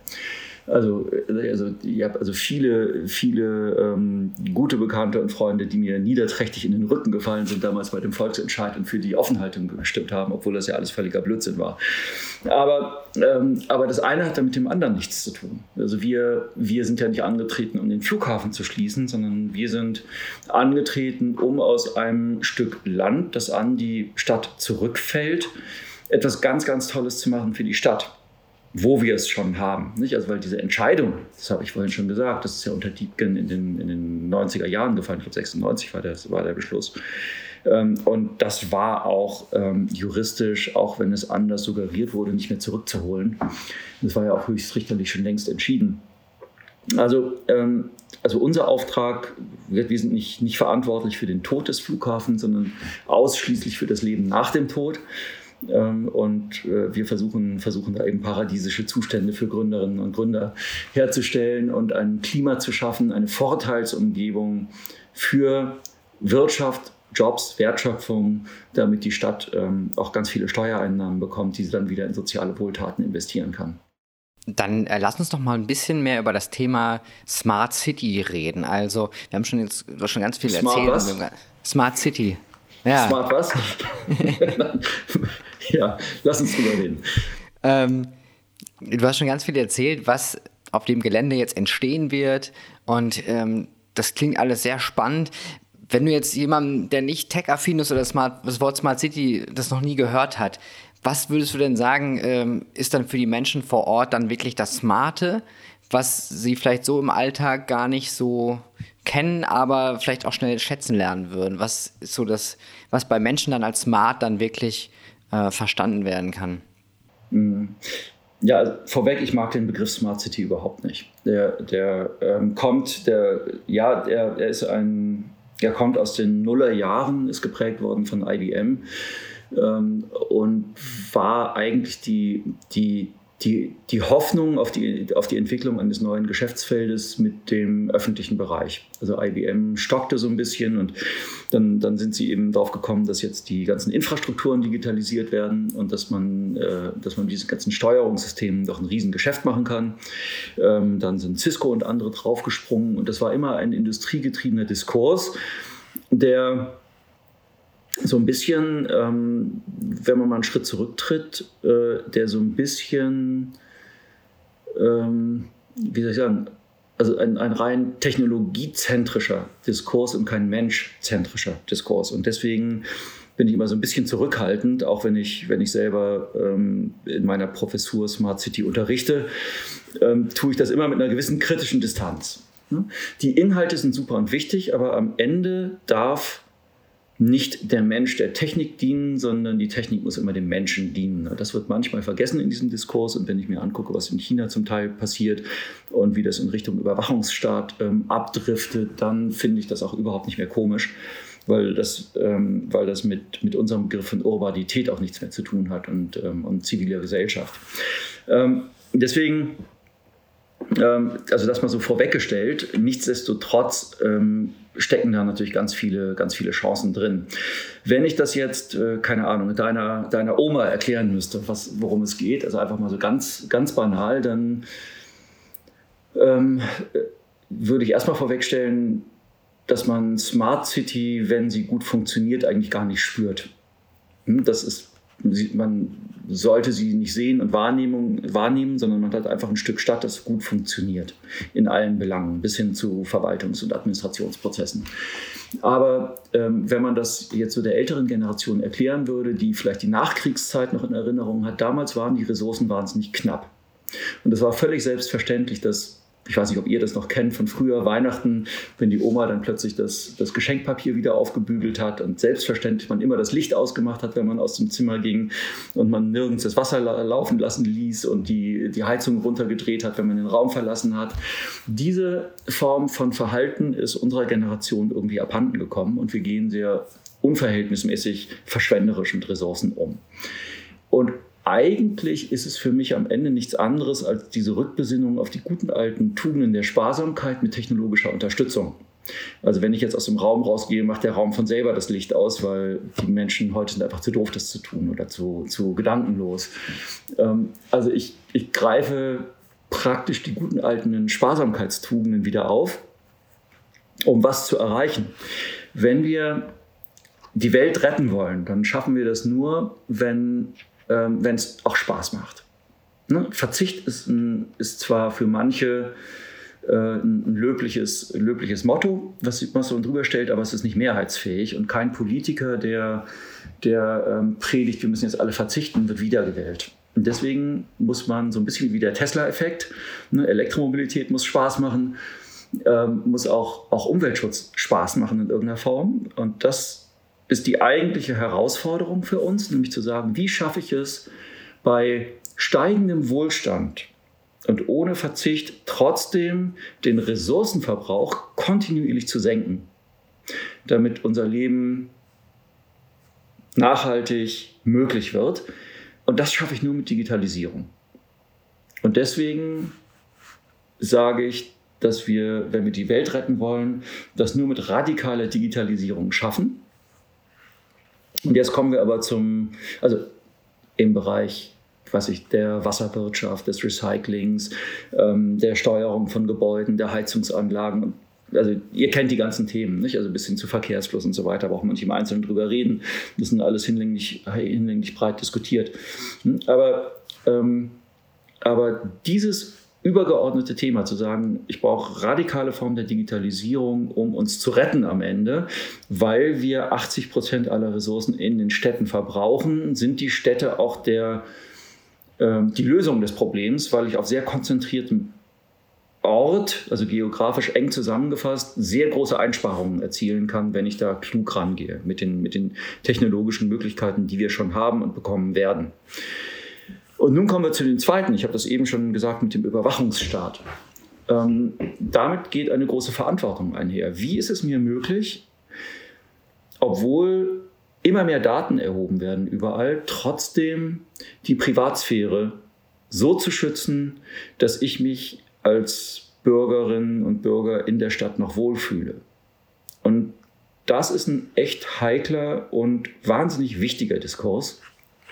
Also, also ich habe also viele, viele ähm, gute Bekannte und Freunde, die mir niederträchtig in den Rücken gefallen sind, damals bei dem Volksentscheid und für die Offenhaltung gestimmt haben, obwohl das ja alles völliger Blödsinn war. Aber, ähm, aber das eine hat damit dem anderen nichts zu tun. Also wir, wir sind ja nicht angetreten, um den Flughafen zu schließen, sondern wir sind angetreten, um aus einem Stück Land, das an die Stadt zurückfällt, etwas ganz, ganz Tolles zu machen für die Stadt, wo wir es schon haben. Nicht? Also weil diese Entscheidung, das habe ich vorhin schon gesagt, das ist ja unter Diebken in den, in den neunziger Jahren gefallen, ich glaube sechsundneunzig war, das, war der Beschluss. Ähm, und das war auch ähm, juristisch, auch wenn es anders suggeriert wurde, nicht mehr zurückzuholen. Das war ja auch höchstrichterlich schon längst entschieden. Also, ähm, also unser Auftrag, wir, wir sind nicht, nicht verantwortlich für den Tod des Flughafens, sondern ausschließlich für das Leben nach dem Tod. Und wir versuchen, versuchen da eben paradiesische Zustände für Gründerinnen und Gründer herzustellen und ein Klima zu schaffen, eine Vorteilsumgebung für Wirtschaft, Jobs, Wertschöpfung, damit die Stadt auch ganz viele Steuereinnahmen bekommt, die sie dann wieder in soziale Wohltaten investieren kann. Dann äh, lass uns doch mal ein bisschen mehr über das Thema Smart City reden. Also wir haben schon jetzt du hast schon ganz viel Smart erzählt. Was? Smart City. Ja. Smart was? Ja, lass uns drüber reden. Ähm, du hast schon ganz viel erzählt, was auf dem Gelände jetzt entstehen wird. Und ähm, das klingt alles sehr spannend. Wenn du jetzt jemanden, der nicht tech-affin ist oder Smart, das Wort Smart City das noch nie gehört hat, was würdest du denn sagen, ähm, ist dann für die Menschen vor Ort dann wirklich das Smarte, was sie vielleicht so im Alltag gar nicht so kennen, aber vielleicht auch schnell schätzen lernen würden? Was ist so das, was bei Menschen dann als smart dann wirklich äh, verstanden werden kann? Ja, also vorweg, ich mag den Begriff Smart City überhaupt nicht. Der, der ähm, kommt, der, ja, der, der ist ein, der kommt aus den Nullerjahren, ist geprägt worden von I B M ähm, und war eigentlich die, die die, die Hoffnung auf die, auf die Entwicklung eines neuen Geschäftsfeldes mit dem öffentlichen Bereich. Also I B M stockte so ein bisschen und dann, dann sind sie eben darauf gekommen, dass jetzt die ganzen Infrastrukturen digitalisiert werden und dass man, äh, dass man mit diesen ganzen Steuerungssystemen doch ein Riesengeschäft machen kann. Ähm, dann sind Cisco und andere draufgesprungen und das war immer ein industriegetriebener Diskurs, der so ein bisschen, ähm, wenn man mal einen Schritt zurücktritt, äh, der so ein bisschen, ähm, wie soll ich sagen, also ein, ein rein technologiezentrischer Diskurs und kein menschzentrischer Diskurs. Und deswegen bin ich immer so ein bisschen zurückhaltend, auch wenn ich, wenn ich selber ähm, in meiner Professur Smart City unterrichte, ähm, tue ich das immer mit einer gewissen kritischen Distanz. Die Inhalte sind super und wichtig, aber am Ende darf nicht der Mensch der Technik dienen, sondern die Technik muss immer dem Menschen dienen. Das wird manchmal vergessen in diesem Diskurs. Und wenn ich mir angucke, was in China zum Teil passiert und wie das in Richtung Überwachungsstaat ähm, abdriftet, dann finde ich das auch überhaupt nicht mehr komisch, weil das, ähm, weil das mit, mit unserem Begriff von Urbanität auch nichts mehr zu tun hat und, ähm, und ziviler Gesellschaft. Ähm, deswegen... Also das mal so vorweggestellt, nichtsdestotrotz ähm, stecken da natürlich ganz viele, ganz viele Chancen drin. Wenn ich das jetzt, äh, keine Ahnung, deiner, deiner Oma erklären müsste, was, worum es geht, also einfach mal so ganz, ganz banal, dann ähm, würde ich erstmal vorwegstellen, dass man Smart City, wenn sie gut funktioniert, eigentlich gar nicht spürt. Das ist, man sollte sie nicht sehen und wahrnehmen, wahrnehmen, sondern man hat einfach ein Stück Stadt, das gut funktioniert in allen Belangen, bis hin zu Verwaltungs- und Administrationsprozessen. Aber ähm, wenn man das jetzt so der älteren Generation erklären würde, die vielleicht die Nachkriegszeit noch in Erinnerung hat, damals waren die Ressourcen wahnsinnig knapp. Und es war völlig selbstverständlich, dass, ich weiß nicht, ob ihr das noch kennt von früher, Weihnachten, wenn die Oma dann plötzlich das, das Geschenkpapier wieder aufgebügelt hat und selbstverständlich man immer das Licht ausgemacht hat, wenn man aus dem Zimmer ging und man nirgends das Wasser laufen lassen ließ und die, die Heizung runtergedreht hat, wenn man den Raum verlassen hat. Diese Form von Verhalten ist unserer Generation irgendwie abhanden gekommen und wir gehen sehr unverhältnismäßig verschwenderisch mit Ressourcen um. Und eigentlich ist es für mich am Ende nichts anderes als diese Rückbesinnung auf die guten alten Tugenden der Sparsamkeit mit technologischer Unterstützung. Also wenn ich jetzt aus dem Raum rausgehe, macht der Raum von selber das Licht aus, weil die Menschen heute sind einfach zu doof, das zu tun oder zu, zu gedankenlos. Ähm, also ich, ich greife praktisch die guten alten Sparsamkeitstugenden wieder auf, um was zu erreichen. Wenn wir die Welt retten wollen, dann schaffen wir das nur, wenn wenn es auch Spaß macht. Ne? Verzicht ist, ein, ist zwar für manche äh, ein löbliches, löbliches Motto, was, was man drüber stellt, aber es ist nicht mehrheitsfähig und kein Politiker, der, der ähm, predigt, wir müssen jetzt alle verzichten, wird wiedergewählt. Und deswegen muss man so ein bisschen wie der Tesla-Effekt, ne? Elektromobilität muss Spaß machen, ähm, muss auch, auch Umweltschutz Spaß machen in irgendeiner Form und das ist die eigentliche Herausforderung für uns, nämlich zu sagen, wie schaffe ich es bei steigendem Wohlstand und ohne Verzicht trotzdem den Ressourcenverbrauch kontinuierlich zu senken, damit unser Leben nachhaltig möglich wird. Und das schaffe ich nur mit Digitalisierung. Und deswegen sage ich, dass wir, wenn wir die Welt retten wollen, das nur mit radikaler Digitalisierung schaffen. Und jetzt kommen wir aber zum, also im Bereich, weiß ich, der Wasserwirtschaft, des Recyclings, ähm, der Steuerung von Gebäuden, der Heizungsanlagen. Also ihr kennt die ganzen Themen, nicht? Also bis hin zu Verkehrsfluss und so weiter, braucht man nicht im Einzelnen drüber reden. Das sind alles hinlänglich, hinlänglich breit diskutiert. Aber, ähm, aber dieses übergeordnete Thema, zu sagen, ich brauche radikale Formen der Digitalisierung, um uns zu retten am Ende, weil wir achtzig Prozent aller Ressourcen in den Städten verbrauchen, sind die Städte auch der, äh, die Lösung des Problems, weil ich auf sehr konzentriertem Ort, also geografisch eng zusammengefasst, sehr große Einsparungen erzielen kann, wenn ich da klug rangehe mit den, mit den technologischen Möglichkeiten, die wir schon haben und bekommen werden. Und nun kommen wir zu dem zweiten. Ich habe das eben schon gesagt mit dem Überwachungsstaat. Ähm, damit geht eine große Verantwortung einher. Wie ist es mir möglich, obwohl immer mehr Daten erhoben werden überall, trotzdem die Privatsphäre so zu schützen, dass ich mich als Bürgerinnen und Bürger in der Stadt noch wohlfühle. Und das ist ein echt heikler und wahnsinnig wichtiger Diskurs.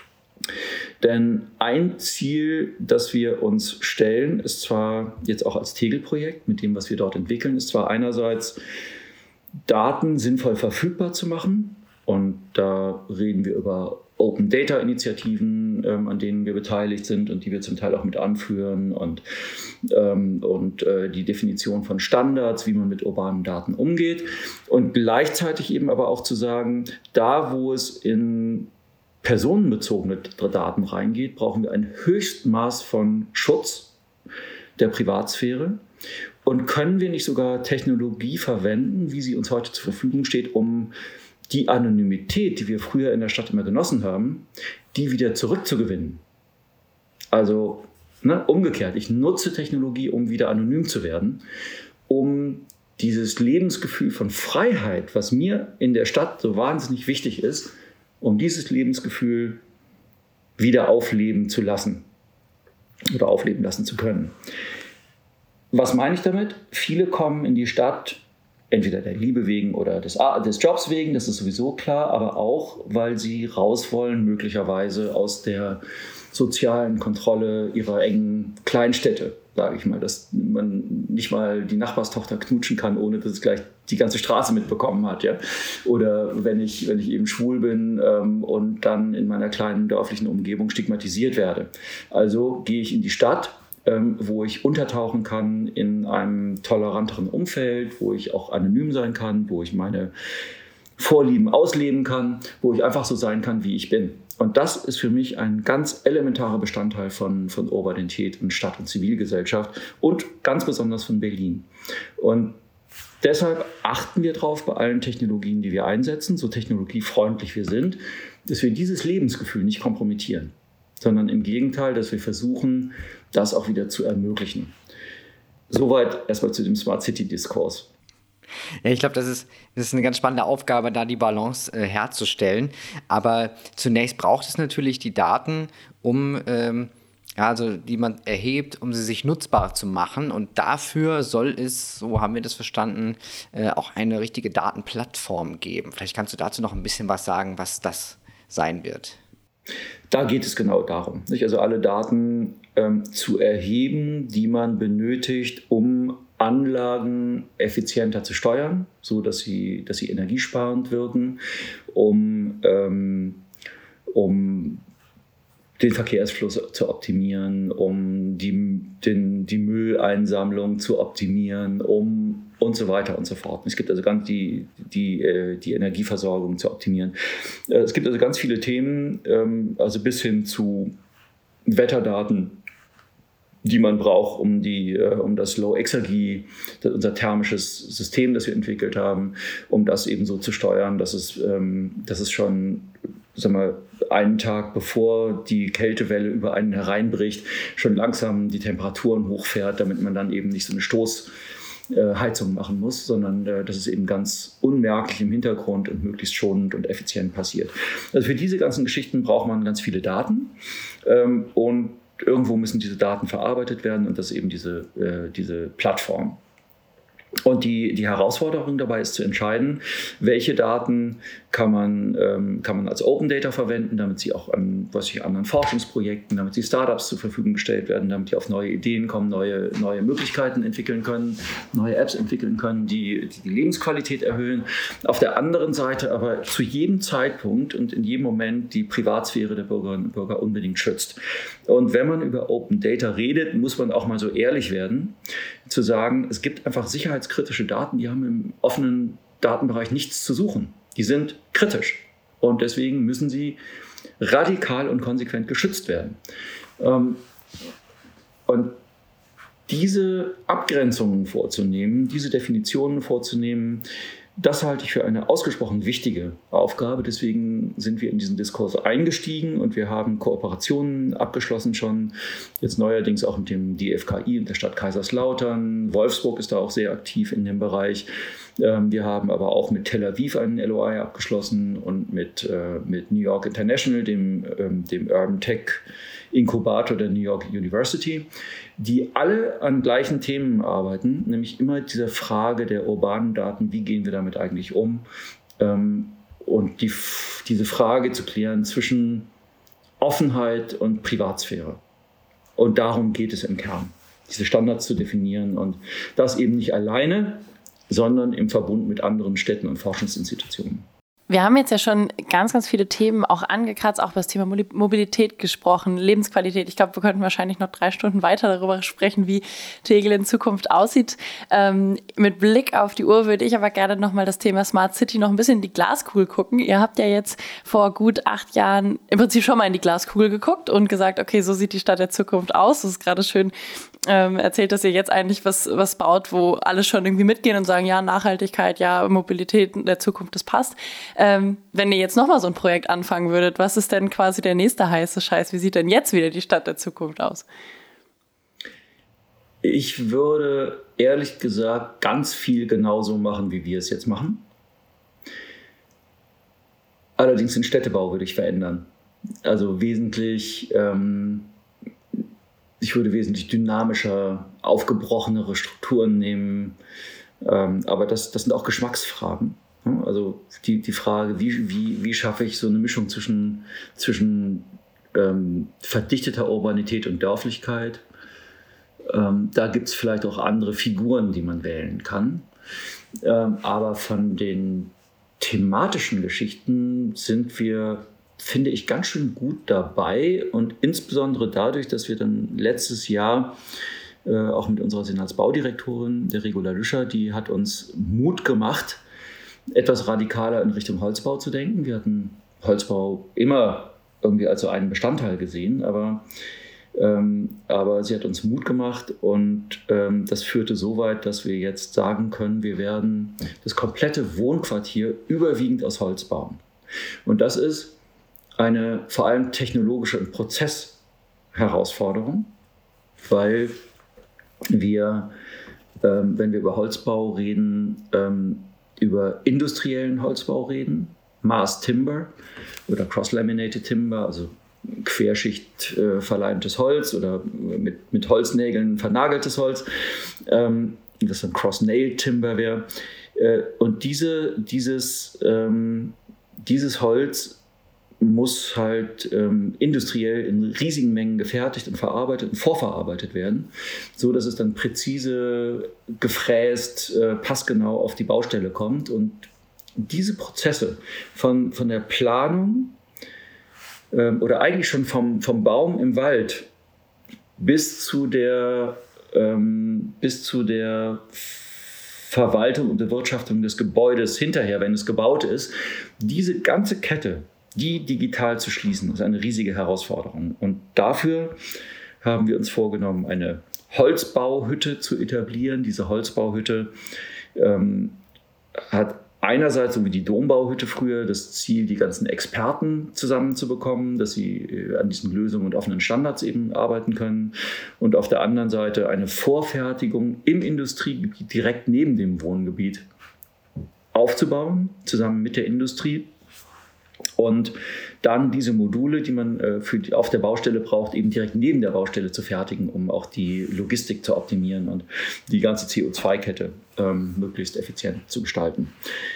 Denn ein Ziel, das wir uns stellen, ist zwar jetzt auch als Tegel-Projekt, mit dem, was wir dort entwickeln, ist zwar einerseits Daten sinnvoll verfügbar zu machen. Und da reden wir über Open-Data-Initiativen, ähm, an denen wir beteiligt sind und die wir zum Teil auch mit anführen und, ähm, und äh, die Definition von Standards, wie man mit urbanen Daten umgeht. Und gleichzeitig eben aber auch zu sagen, da wo es in personenbezogene Daten reingeht, brauchen wir ein Höchstmaß von Schutz der Privatsphäre. Und können wir nicht sogar Technologie verwenden, wie sie uns heute zur Verfügung steht, um die Anonymität, die wir früher in der Stadt immer genossen haben, die wieder zurückzugewinnen? Also ne, umgekehrt, ich nutze Technologie, um wieder anonym zu werden, um dieses Lebensgefühl von Freiheit, was mir in der Stadt so wahnsinnig wichtig ist, um dieses Lebensgefühl wieder aufleben zu lassen oder aufleben lassen zu können. Was meine ich damit? Viele kommen in die Stadt, entweder der Liebe wegen oder des, des Jobs wegen, das ist sowieso klar, aber auch, weil sie raus wollen, möglicherweise aus der sozialen Kontrolle ihrer engen Kleinstädte, sage ich mal, dass man nicht mal die Nachbarstochter knutschen kann, ohne dass es gleich die ganze Straße mitbekommen hat. Ja? Oder wenn ich, wenn ich eben schwul bin ähm, und dann in meiner kleinen dörflichen Umgebung stigmatisiert werde. Also gehe ich in die Stadt, ähm, wo ich untertauchen kann in einem toleranteren Umfeld, wo ich auch anonym sein kann, wo ich meine Vorlieben ausleben kann, wo ich einfach so sein kann, wie ich bin. Und das ist für mich ein ganz elementarer Bestandteil von, von Urbanität und Stadt- und Zivilgesellschaft und ganz besonders von Berlin. Und deshalb achten wir darauf, bei allen Technologien, die wir einsetzen, so technologiefreundlich wir sind, dass wir dieses Lebensgefühl nicht kompromittieren, sondern im Gegenteil, dass wir versuchen, das auch wieder zu ermöglichen. Soweit erstmal zu dem Smart City-Diskurs. Ja, ich glaube, das ist, das ist eine ganz spannende Aufgabe, da die Balance äh, herzustellen. Aber zunächst braucht es natürlich die Daten, um, ähm, ja, also die man erhebt, um sie sich nutzbar zu machen. Und dafür soll es, so haben wir das verstanden, äh, auch eine richtige Datenplattform geben. Vielleicht kannst du dazu noch ein bisschen was sagen, was das sein wird. Da geht es genau darum, nicht? Also alle Daten ähm, zu erheben, die man benötigt, um Anlagen effizienter zu steuern, so dass sie, dass sie energiesparend wirken, um, ähm, um den Verkehrsfluss zu optimieren, um die, den, die Mülleinsammlung zu optimieren, um und so weiter und so fort. Es gibt also ganz die, die, die Energieversorgung zu optimieren. Es gibt also ganz viele Themen, also bis hin zu Wetterdaten, die man braucht, um, die, um das Low-Exergie, unser thermisches System, das wir entwickelt haben, um das eben so zu steuern, dass es, dass es schon, sagen wir, einen Tag bevor die Kältewelle über einen hereinbricht, schon langsam die Temperaturen hochfährt, damit man dann eben nicht so eine Stoßheizung machen muss, sondern dass es eben ganz unmerklich im Hintergrund und möglichst schonend und effizient passiert. Also für diese ganzen Geschichten braucht man ganz viele Daten und irgendwo müssen diese Daten verarbeitet werden und das ist eben diese, äh, diese Plattform. Und die, die Herausforderung dabei ist zu entscheiden, welche Daten kann man, ähm, kann man als Open Data verwenden, damit sie auch an was ich, anderen Forschungsprojekten, damit sie Startups zur Verfügung gestellt werden, damit die auf neue Ideen kommen, neue, neue Möglichkeiten entwickeln können, neue Apps entwickeln können, die, die die Lebensqualität erhöhen. Auf der anderen Seite aber zu jedem Zeitpunkt und in jedem Moment die Privatsphäre der Bürgerinnen und Bürger unbedingt schützt. Und wenn man über Open Data redet, muss man auch mal so ehrlich werden, zu sagen, es gibt einfach sicherheitskritische Daten, die haben im offenen Datenbereich nichts zu suchen. Die sind kritisch und deswegen müssen sie radikal und konsequent geschützt werden. Und diese Abgrenzungen vorzunehmen, diese Definitionen vorzunehmen, das halte ich für eine ausgesprochen wichtige Aufgabe. Deswegen sind wir in diesen Diskurs eingestiegen und wir haben Kooperationen abgeschlossen schon. Jetzt neuerdings auch mit dem D F K I und der Stadt Kaiserslautern. Wolfsburg ist da auch sehr aktiv in dem Bereich. Wir haben aber auch mit Tel Aviv einen L O I abgeschlossen und mit, mit New York International, dem, dem Urban Tech Inkubator der New York University, die alle an gleichen Themen arbeiten, nämlich immer diese Frage der urbanen Daten, wie gehen wir damit eigentlich um? Ähm, und die, diese Frage zu klären zwischen Offenheit und Privatsphäre. Und darum geht es im Kern, diese Standards zu definieren und das eben nicht alleine, sondern im Verbund mit anderen Städten und Forschungsinstitutionen. Wir haben jetzt ja schon ganz, ganz viele Themen auch angekratzt, auch über das Thema Mobilität gesprochen, Lebensqualität. Ich glaube, wir könnten wahrscheinlich noch drei Stunden weiter darüber sprechen, wie Tegel in Zukunft aussieht. Ähm, mit Blick auf die Uhr würde ich aber gerne nochmal das Thema Smart City noch ein bisschen in die Glaskugel gucken. Ihr habt ja jetzt vor gut acht Jahren im Prinzip schon mal in die Glaskugel geguckt und gesagt, okay, so sieht die Stadt der Zukunft aus. Das ist gerade schön ähm, erzählt, dass ihr jetzt eigentlich was, was baut, wo alle schon irgendwie mitgehen und sagen, ja, Nachhaltigkeit, ja, Mobilität der Zukunft, das passt. Ähm, wenn ihr jetzt nochmal so ein Projekt anfangen würdet, was ist denn quasi der nächste heiße Scheiß? Wie sieht denn jetzt wieder die Stadt der Zukunft aus? Ich würde ehrlich gesagt ganz viel genauso machen, wie wir es jetzt machen. Allerdings den Städtebau würde ich verändern. Also wesentlich, ähm, ich würde wesentlich dynamischer, aufgebrochenere Strukturen nehmen. Ähm, aber das, das sind auch Geschmacksfragen. Also die, die Frage, wie, wie, wie schaffe ich so eine Mischung zwischen, zwischen ähm, verdichteter Urbanität und Dörflichkeit. Ähm, da gibt es vielleicht auch andere Figuren, die man wählen kann. Ähm, aber von den thematischen Geschichten sind wir, finde ich, ganz schön gut dabei. Und insbesondere dadurch, dass wir dann letztes Jahr äh, auch mit unserer Senatsbaudirektorin, der Regula Lüscher, die hat uns Mut gemacht, etwas radikaler in Richtung Holzbau zu denken. Wir hatten Holzbau immer irgendwie als so einen Bestandteil gesehen, aber, ähm, aber sie hat uns Mut gemacht und ähm, das führte so weit, dass wir jetzt sagen können, wir werden das komplette Wohnquartier überwiegend aus Holz bauen. Und das ist eine vor allem technologische und Prozessherausforderung, weil wir, ähm, wenn wir über Holzbau reden, ähm, über industriellen Holzbau reden, Mass Timber oder Cross-Laminated Timber, also Querschicht äh, verleimtes Holz oder mit, mit Holznägeln vernageltes Holz, ähm, das dann Cross-Nailed Timber wäre. Äh, und diese, dieses, ähm, dieses Holz muss halt ähm, industriell in riesigen Mengen gefertigt und verarbeitet und vorverarbeitet werden, so dass es dann präzise, gefräst, äh, passgenau auf die Baustelle kommt. Und diese Prozesse von, von der Planung ähm, oder eigentlich schon vom, vom Baum im Wald bis zu der, ähm, bis zu der Verwaltung und Bewirtschaftung des Gebäudes hinterher, wenn es gebaut ist, diese ganze Kette, die digital zu schließen, ist eine riesige Herausforderung. Und dafür haben wir uns vorgenommen, eine Holzbauhütte zu etablieren. Diese Holzbauhütte ähm, hat einerseits, so wie die Dombauhütte früher, das Ziel, die ganzen Experten zusammenzubekommen, dass sie äh, an diesen Lösungen und offenen Standards eben arbeiten können. Und auf der anderen Seite eine Vorfertigung im Industriegebiet direkt neben dem Wohngebiet aufzubauen, zusammen mit der Industrie. Und dann diese Module, die man äh, für die, auf der Baustelle braucht, eben direkt neben der Baustelle zu fertigen, um auch die Logistik zu optimieren und die ganze C O zwei Kette ähm, möglichst effizient zu gestalten.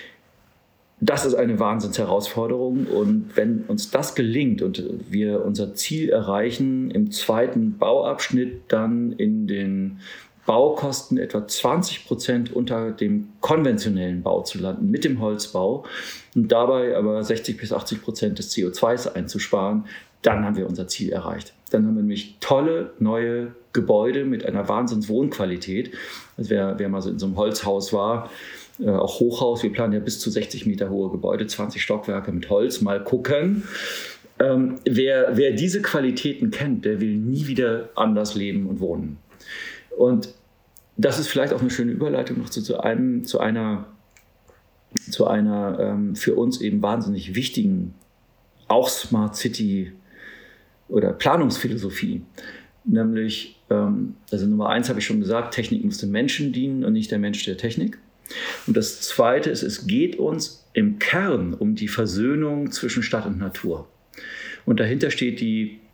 Das ist eine Wahnsinnsherausforderung. Und wenn uns das gelingt und wir unser Ziel erreichen, im zweiten Bauabschnitt dann in den Baukosten etwa zwanzig Prozent unter dem konventionellen Bau zu landen, mit dem Holzbau, und dabei aber sechzig bis achtzig Prozent des C O zwei einzusparen, dann haben wir unser Ziel erreicht. Dann haben wir nämlich tolle neue Gebäude mit einer Wahnsinns-Wohnqualität. Also wer, wer mal so in so einem Holzhaus war, äh, auch Hochhaus, wir planen ja bis zu sechzig Meter hohe Gebäude, zwanzig Stockwerke mit Holz, mal gucken. Ähm, wer, wer diese Qualitäten kennt, der will nie wieder anders leben und wohnen. Und das ist vielleicht auch eine schöne Überleitung noch zu, zu, einem, zu einer, zu einer ähm, für uns eben wahnsinnig wichtigen, auch Smart City oder Planungsphilosophie. Nämlich, ähm, also Nummer eins habe ich schon gesagt, Technik muss dem Menschen dienen und nicht der Mensch der Technik. Und das Zweite ist, es geht uns im Kern um die Versöhnung zwischen Stadt und Natur. Und dahinter steht die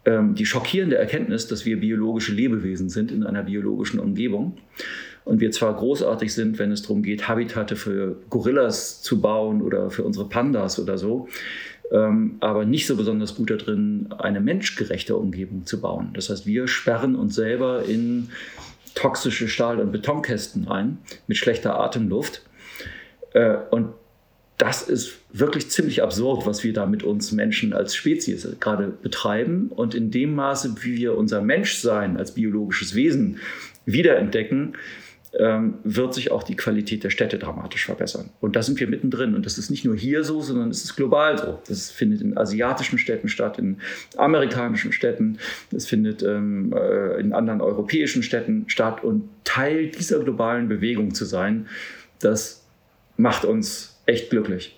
ähm, die schockierende Erkenntnis, dass wir biologische Lebewesen sind in einer biologischen Umgebung. Und wir zwar großartig sind, wenn es darum geht, Habitate für Gorillas zu bauen oder für unsere Pandas oder so, ähm, aber nicht so besonders gut darin, eine menschgerechte Umgebung zu bauen. Das heißt, wir sperren uns selber in toxische Stahl- und Betonkästen ein mit schlechter Atemluft. Äh, und das ist wirklich ziemlich absurd, was wir da mit uns Menschen als Spezies gerade betreiben. Und in dem Maße, wie wir unser Menschsein als biologisches Wesen wiederentdecken, ähm, wird sich auch die Qualität der Städte dramatisch verbessern. Und da sind wir mittendrin. Und das ist nicht nur hier so, sondern es ist global so. Das findet in asiatischen Städten statt, in amerikanischen Städten, es findet ähm, äh, in anderen europäischen Städten statt. Und Teil dieser globalen Bewegung zu sein, das macht uns echt glücklich.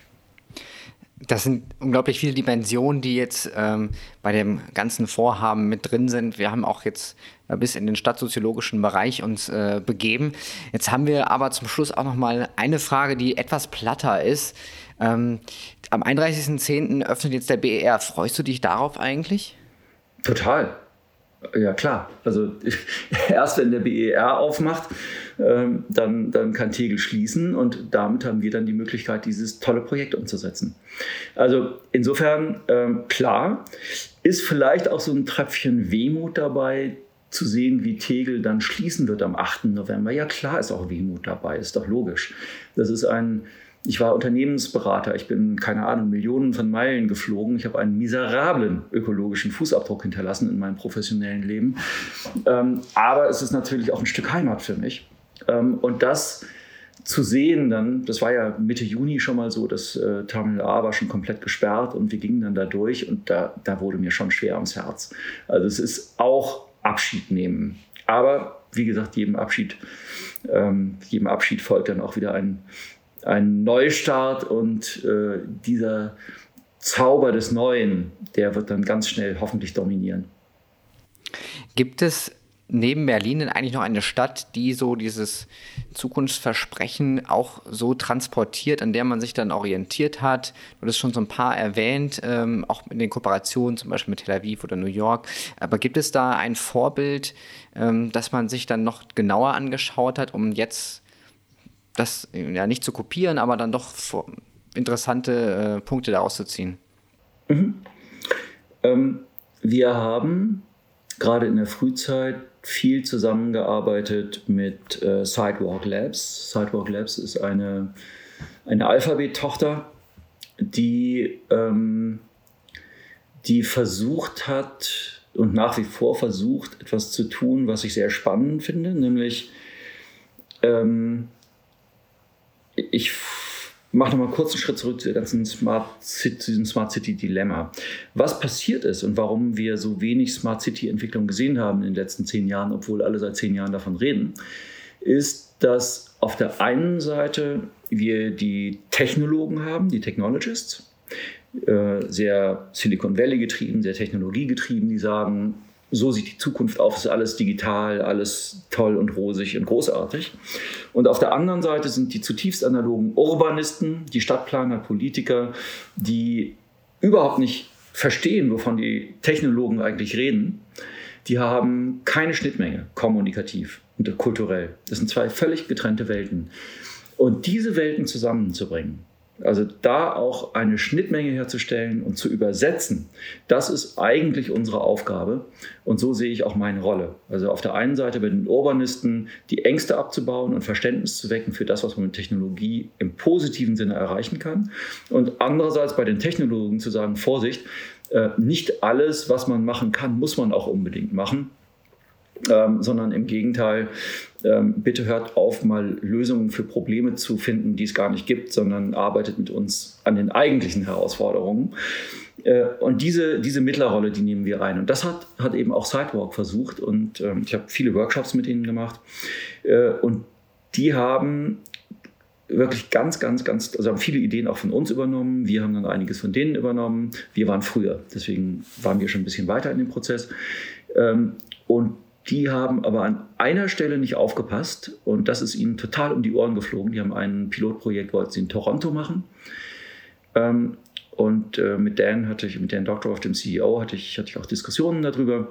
Das sind unglaublich viele Dimensionen, die jetzt ähm, bei dem ganzen Vorhaben mit drin sind. Wir haben auch jetzt äh, bis in den stadtsoziologischen Bereich uns äh, begeben. Jetzt haben wir aber zum Schluss auch noch mal eine Frage, die etwas platter ist. Ähm, am einunddreißigsten zehnten öffnet jetzt der B E R. Freust du dich darauf eigentlich? Total. Ja, klar. Also erst wenn der B E R aufmacht, ähm, dann, dann kann Tegel schließen und damit haben wir dann die Möglichkeit, dieses tolle Projekt umzusetzen. Also insofern, ähm, klar, ist vielleicht auch so ein Tröpfchen Wehmut dabei, zu sehen, wie Tegel dann schließen wird am achten November. Ja, klar ist auch Wehmut dabei, ist doch logisch. Das ist ein... Ich war Unternehmensberater, ich bin, keine Ahnung, Millionen von Meilen geflogen. Ich habe einen miserablen ökologischen Fußabdruck hinterlassen in meinem professionellen Leben. Ähm, aber es ist natürlich auch ein Stück Heimat für mich. Ähm, und das zu sehen dann, das war ja Mitte Juni schon mal so, das äh, Terminal A war schon komplett gesperrt und wir gingen dann da durch und da, da wurde mir schon schwer ums Herz. Also es ist auch Abschied nehmen. Aber wie gesagt, jedem Abschied, ähm, jedem Abschied folgt dann auch wieder ein Ein Neustart und äh, dieser Zauber des Neuen, der wird dann ganz schnell hoffentlich dominieren. Gibt es neben Berlin denn eigentlich noch eine Stadt, die so dieses Zukunftsversprechen auch so transportiert, an der man sich dann orientiert hat? Du hast schon so ein paar erwähnt, ähm, auch in den Kooperationen, zum Beispiel mit Tel Aviv oder New York. Aber gibt es da ein Vorbild, ähm, das man sich dann noch genauer angeschaut hat, um jetzt das ja nicht zu kopieren, aber dann doch interessante äh, Punkte daraus zu ziehen? Mhm. Ähm, wir haben gerade in der Frühzeit viel zusammengearbeitet mit äh, Sidewalk Labs. Sidewalk Labs ist eine, eine Alphabet-Tochter, die, ähm, die versucht hat und nach wie vor versucht, etwas zu tun, was ich sehr spannend finde, nämlich ähm, ich mache noch mal kurz einen Schritt zurück zu der ganzen Smart City, diesem Smart City Dilemma. Was passiert ist und warum wir so wenig Smart City Entwicklung gesehen haben in den letzten zehn Jahren, obwohl alle seit zehn Jahren davon reden, ist, dass auf der einen Seite wir die Technologen haben, die Technologists, äh, sehr Silicon Valley getrieben, sehr technologiegetrieben, die sagen, so sieht die Zukunft aus, ist alles digital, alles toll und rosig und großartig. Und auf der anderen Seite sind die zutiefst analogen Urbanisten, die Stadtplaner, Politiker, die überhaupt nicht verstehen, wovon die Technologen eigentlich reden. Die haben keine Schnittmenge, kommunikativ und kulturell. Das sind zwei völlig getrennte Welten. Und diese Welten zusammenzubringen, also da auch eine Schnittmenge herzustellen und zu übersetzen, das ist eigentlich unsere Aufgabe. Und so sehe ich auch meine Rolle. Also auf der einen Seite bei den Urbanisten die Ängste abzubauen und Verständnis zu wecken für das, was man mit Technologie im positiven Sinne erreichen kann. Und andererseits bei den Technologen zu sagen, Vorsicht, nicht alles, was man machen kann, muss man auch unbedingt machen. Ähm, sondern im Gegenteil, ähm, bitte hört auf, mal Lösungen für Probleme zu finden, die es gar nicht gibt, sondern arbeitet mit uns an den eigentlichen Herausforderungen. Äh, und diese, diese Mittlerrolle, die nehmen wir ein. Und das hat, hat eben auch Sidewalk versucht. Und ähm, ich habe viele Workshops mit ihnen gemacht. Äh, und die haben wirklich ganz, ganz, ganz, also haben viele Ideen auch von uns übernommen. Wir haben dann einiges von denen übernommen. Wir waren früher, deswegen waren wir schon ein bisschen weiter in dem Prozess. Ähm, und die haben aber an einer Stelle nicht aufgepasst und das ist ihnen total um die Ohren geflogen. Die haben ein Pilotprojekt, wollten sie in Toronto machen. Ähm, und äh, mit Dan hatte ich, mit Dan Doctorow, dem C E O, hatte ich, hatte ich auch Diskussionen darüber.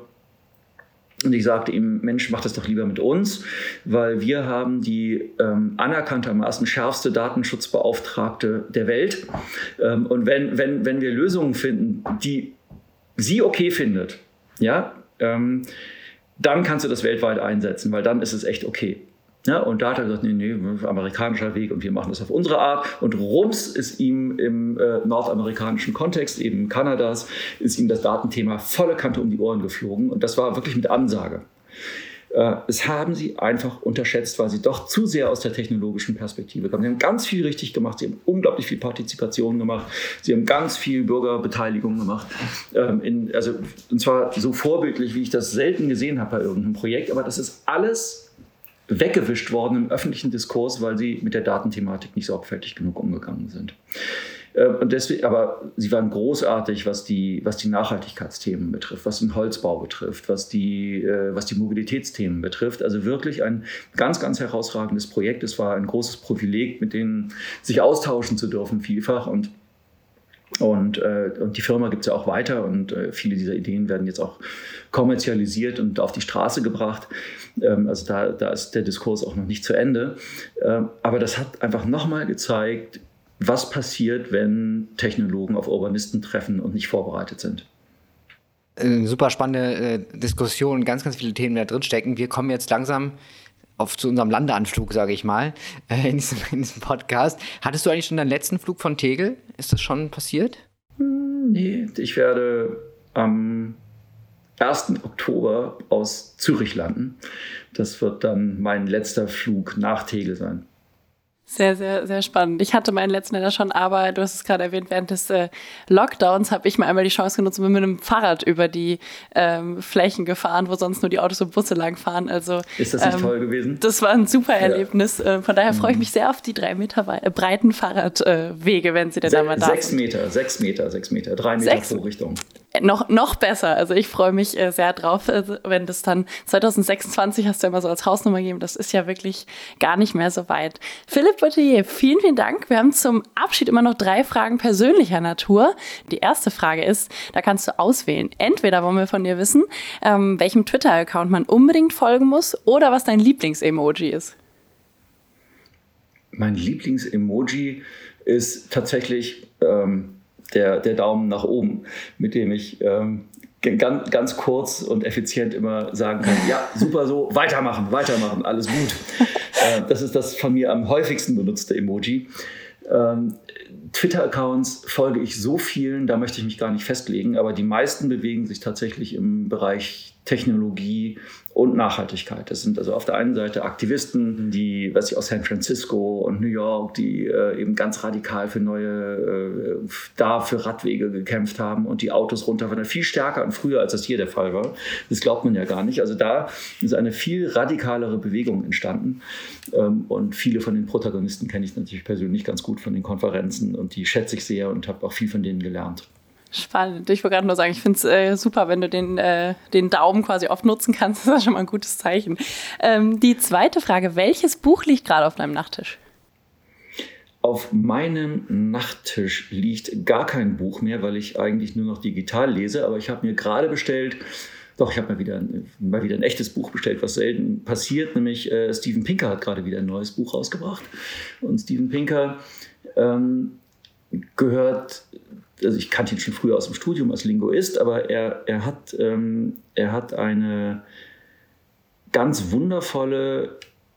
Und ich sagte ihm, Mensch, mach das doch lieber mit uns, weil wir haben die ähm, anerkanntermaßen schärfste Datenschutzbeauftragte der Welt. Ähm, und wenn, wenn, wenn wir Lösungen finden, die sie okay findet, ja, ähm, dann kannst du das weltweit einsetzen, weil dann ist es echt okay. Ja, und da hat er gesagt, nee, nee, amerikanischer Weg und wir machen das auf unsere Art. Und rums ist ihm im äh, nordamerikanischen Kontext, eben Kanadas, ist ihm das Datenthema volle Kante um die Ohren geflogen. Und das war wirklich mit Ansage. Äh, das haben sie einfach unterschätzt, weil sie doch zu sehr aus der technologischen Perspektive kamen. Sie haben ganz viel richtig gemacht, sie haben unglaublich viel Partizipation gemacht, sie haben ganz viel Bürgerbeteiligung gemacht. Ähm, in, also, und zwar so vorbildlich, wie ich das selten gesehen habe bei irgendeinem Projekt. Aber das ist alles weggewischt worden im öffentlichen Diskurs, weil sie mit der Datenthematik nicht sorgfältig genug umgegangen sind. Und deswegen, aber sie waren großartig, was die, was die Nachhaltigkeitsthemen betrifft, was den Holzbau betrifft, was die, was die Mobilitätsthemen betrifft. Also wirklich ein ganz, ganz herausragendes Projekt. Es war ein großes Privileg, mit denen sich austauschen zu dürfen, vielfach. Und Und, äh, und die Firma gibt es ja auch weiter und äh, viele dieser Ideen werden jetzt auch kommerzialisiert und auf die Straße gebracht. Ähm, also da, da ist der Diskurs auch noch nicht zu Ende. Ähm, aber das hat einfach nochmal gezeigt, was passiert, wenn Technologen auf Urbanisten treffen und nicht vorbereitet sind. Eine super spannende äh, Diskussion, ganz, ganz viele Themen, die da drin stecken. Wir kommen jetzt langsam auf zu unserem Landeanflug, sage ich mal, in diesem, in diesem Podcast. Hattest du eigentlich schon deinen letzten Flug von Tegel? Ist das schon passiert? Nee, ich werde am ersten Oktober aus Zürich landen. Das wird dann mein letzter Flug nach Tegel sein. Sehr, sehr, sehr spannend. Ich hatte meinen letzten leider schon, aber du hast es gerade erwähnt, während des äh, Lockdowns habe ich mir einmal die Chance genutzt und bin mit einem Fahrrad über die ähm, Flächen gefahren, wo sonst nur die Autos und Busse lang fahren. Also, ist das nicht ähm, toll gewesen? Das war ein super Erlebnis. Ja. Äh, von daher freue ich mich sehr auf die drei Meter wei- äh, breiten Fahrradwege, äh, wenn sie denn Se- da mal da sechs sind. Meter, sechs Meter, sechs Meter, drei Meter Sechs? pro Richtung. Noch, noch besser. Also ich freue mich äh, sehr drauf, äh, wenn das dann zwanzig sechsundzwanzig hast du ja immer so als Hausnummer gegeben. Das ist ja wirklich gar nicht mehr so weit. Philipp Bouteiller, vielen, vielen Dank. Wir haben zum Abschied immer noch drei Fragen persönlicher Natur. Die erste Frage ist, da kannst du auswählen. Entweder wollen wir von dir wissen, ähm, welchem Twitter-Account man unbedingt folgen muss oder was dein Lieblings-Emoji ist. Mein Lieblings-Emoji ist tatsächlich ähm, der, der Daumen nach oben, mit dem ich ähm, ganz, ganz kurz und effizient immer sagen kann, ja, super so, weitermachen, weitermachen, alles gut. äh, das ist das von mir am häufigsten benutzte Emoji. Ähm, Twitter-Accounts folge ich so vielen, da möchte ich mich gar nicht festlegen, aber die meisten bewegen sich tatsächlich im Bereich Technologie und Nachhaltigkeit. Das sind also auf der einen Seite Aktivisten, die, was ich aus San Francisco und New York, die äh, eben ganz radikal für neue, äh, da für Radwege gekämpft haben und die Autos runterfahren, viel stärker und früher, als das hier der Fall war. Das glaubt man ja gar nicht. Also da ist eine viel radikalere Bewegung entstanden ähm, und viele von den Protagonisten kenne ich natürlich persönlich ganz gut von den Konferenzen und die schätze ich sehr und habe auch viel von denen gelernt. Spannend. Ich wollte gerade nur sagen, ich finde es äh, super, wenn du den, äh, den Daumen quasi oft nutzen kannst. Das ist schon mal ein gutes Zeichen. Ähm, die zweite Frage, welches Buch liegt gerade auf deinem Nachttisch? Auf meinem Nachttisch liegt gar kein Buch mehr, weil ich eigentlich nur noch digital lese. Aber ich habe mir gerade bestellt, doch, ich habe mal wieder, mal wieder ein echtes Buch bestellt, was selten passiert. Nämlich äh, Steven Pinker hat gerade wieder ein neues Buch rausgebracht. Und Steven Pinker ähm, gehört... Also ich kannte ihn schon früher aus dem Studium als Linguist, aber er, er, hat, ähm, er hat eine ganz wundervolle,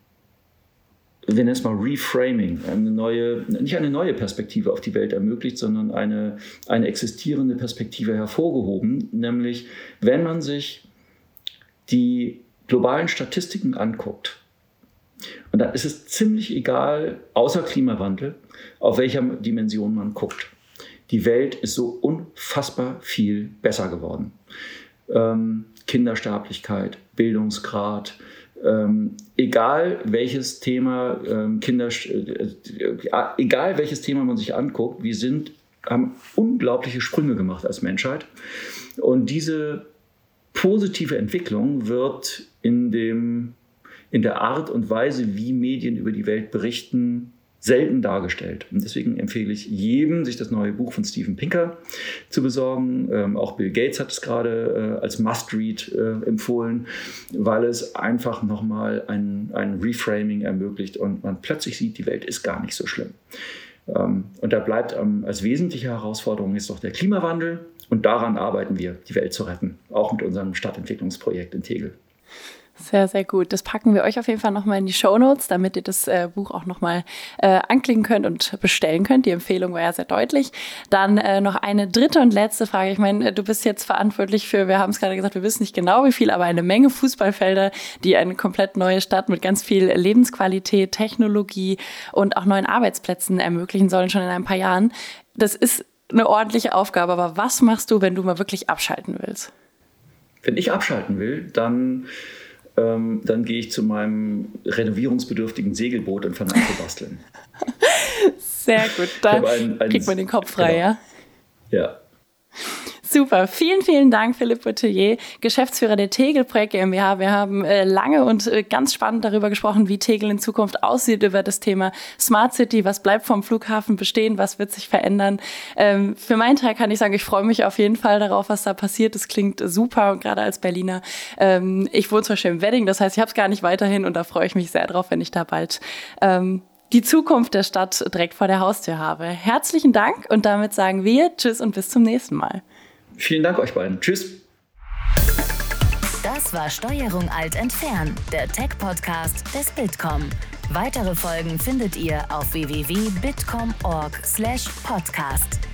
wir nennen es mal Reframing, eine neue, nicht eine neue Perspektive auf die Welt ermöglicht, sondern eine, eine existierende Perspektive hervorgehoben. Nämlich, wenn man sich die globalen Statistiken anguckt, und da ist es ziemlich egal, außer Klimawandel, auf welcher Dimension man guckt. Die Welt ist so unfassbar viel besser geworden. Ähm, Kindersterblichkeit, Bildungsgrad, ähm, egal welches Thema, ähm, Kinder, äh, egal welches Thema man sich anguckt, wir sind, haben unglaubliche Sprünge gemacht als Menschheit. Und diese positive Entwicklung wird in, dem, in der Art und Weise, wie Medien über die Welt berichten, selten dargestellt. Und deswegen empfehle ich jedem, sich das neue Buch von Steven Pinker zu besorgen. Ähm, auch Bill Gates hat es gerade äh, als Must-Read äh, empfohlen, weil es einfach nochmal ein, ein Reframing ermöglicht und man plötzlich sieht, die Welt ist gar nicht so schlimm. Ähm, und da bleibt ähm, als wesentliche Herausforderung jetzt doch der Klimawandel. Und daran arbeiten wir, die Welt zu retten, auch mit unserem Stadtentwicklungsprojekt in Tegel. Sehr, sehr gut. Das packen wir euch auf jeden Fall nochmal in die Shownotes, damit ihr das äh, Buch auch nochmal äh, anklicken könnt und bestellen könnt. Die Empfehlung war ja sehr deutlich. Dann äh, noch eine dritte und letzte Frage. Ich meine, du bist jetzt verantwortlich für, wir haben es gerade gesagt, wir wissen nicht genau wie viel, aber eine Menge Fußballfelder, die eine komplett neue Stadt mit ganz viel Lebensqualität, Technologie und auch neuen Arbeitsplätzen ermöglichen sollen, schon in ein paar Jahren. Das ist eine ordentliche Aufgabe, aber was machst du, wenn du mal wirklich abschalten willst? Wenn ich abschalten will, dann... Ähm, dann gehe ich zu meinem renovierungsbedürftigen Segelboot und fange an zu basteln. Sehr gut, da ein, ein, kriegt man den Kopf frei, genau. ja? Ja. Super, vielen, vielen Dank, Philipp Boutellier, Geschäftsführer der Tegel Projekt GmbH. Wir haben äh, lange und äh, ganz spannend darüber gesprochen, wie Tegel in Zukunft aussieht, über das Thema Smart City, was bleibt vom Flughafen bestehen, was wird sich verändern. Ähm, für meinen Teil kann ich sagen, ich freue mich auf jeden Fall darauf, was da passiert. Das klingt super und gerade als Berliner. Ähm, ich wohne zum Beispiel im Wedding, das heißt, ich habe es gar nicht weiterhin und da freue ich mich sehr drauf, wenn ich da bald ähm, die Zukunft der Stadt direkt vor der Haustür habe. Herzlichen Dank und damit sagen wir Tschüss und bis zum nächsten Mal. Vielen Dank euch beiden. Tschüss. Das war Steuerung Alt entfernen, der Tech-Podcast des Bitkom. Weitere Folgen findet ihr auf w w w punkt bitkom punkt org slash podcast.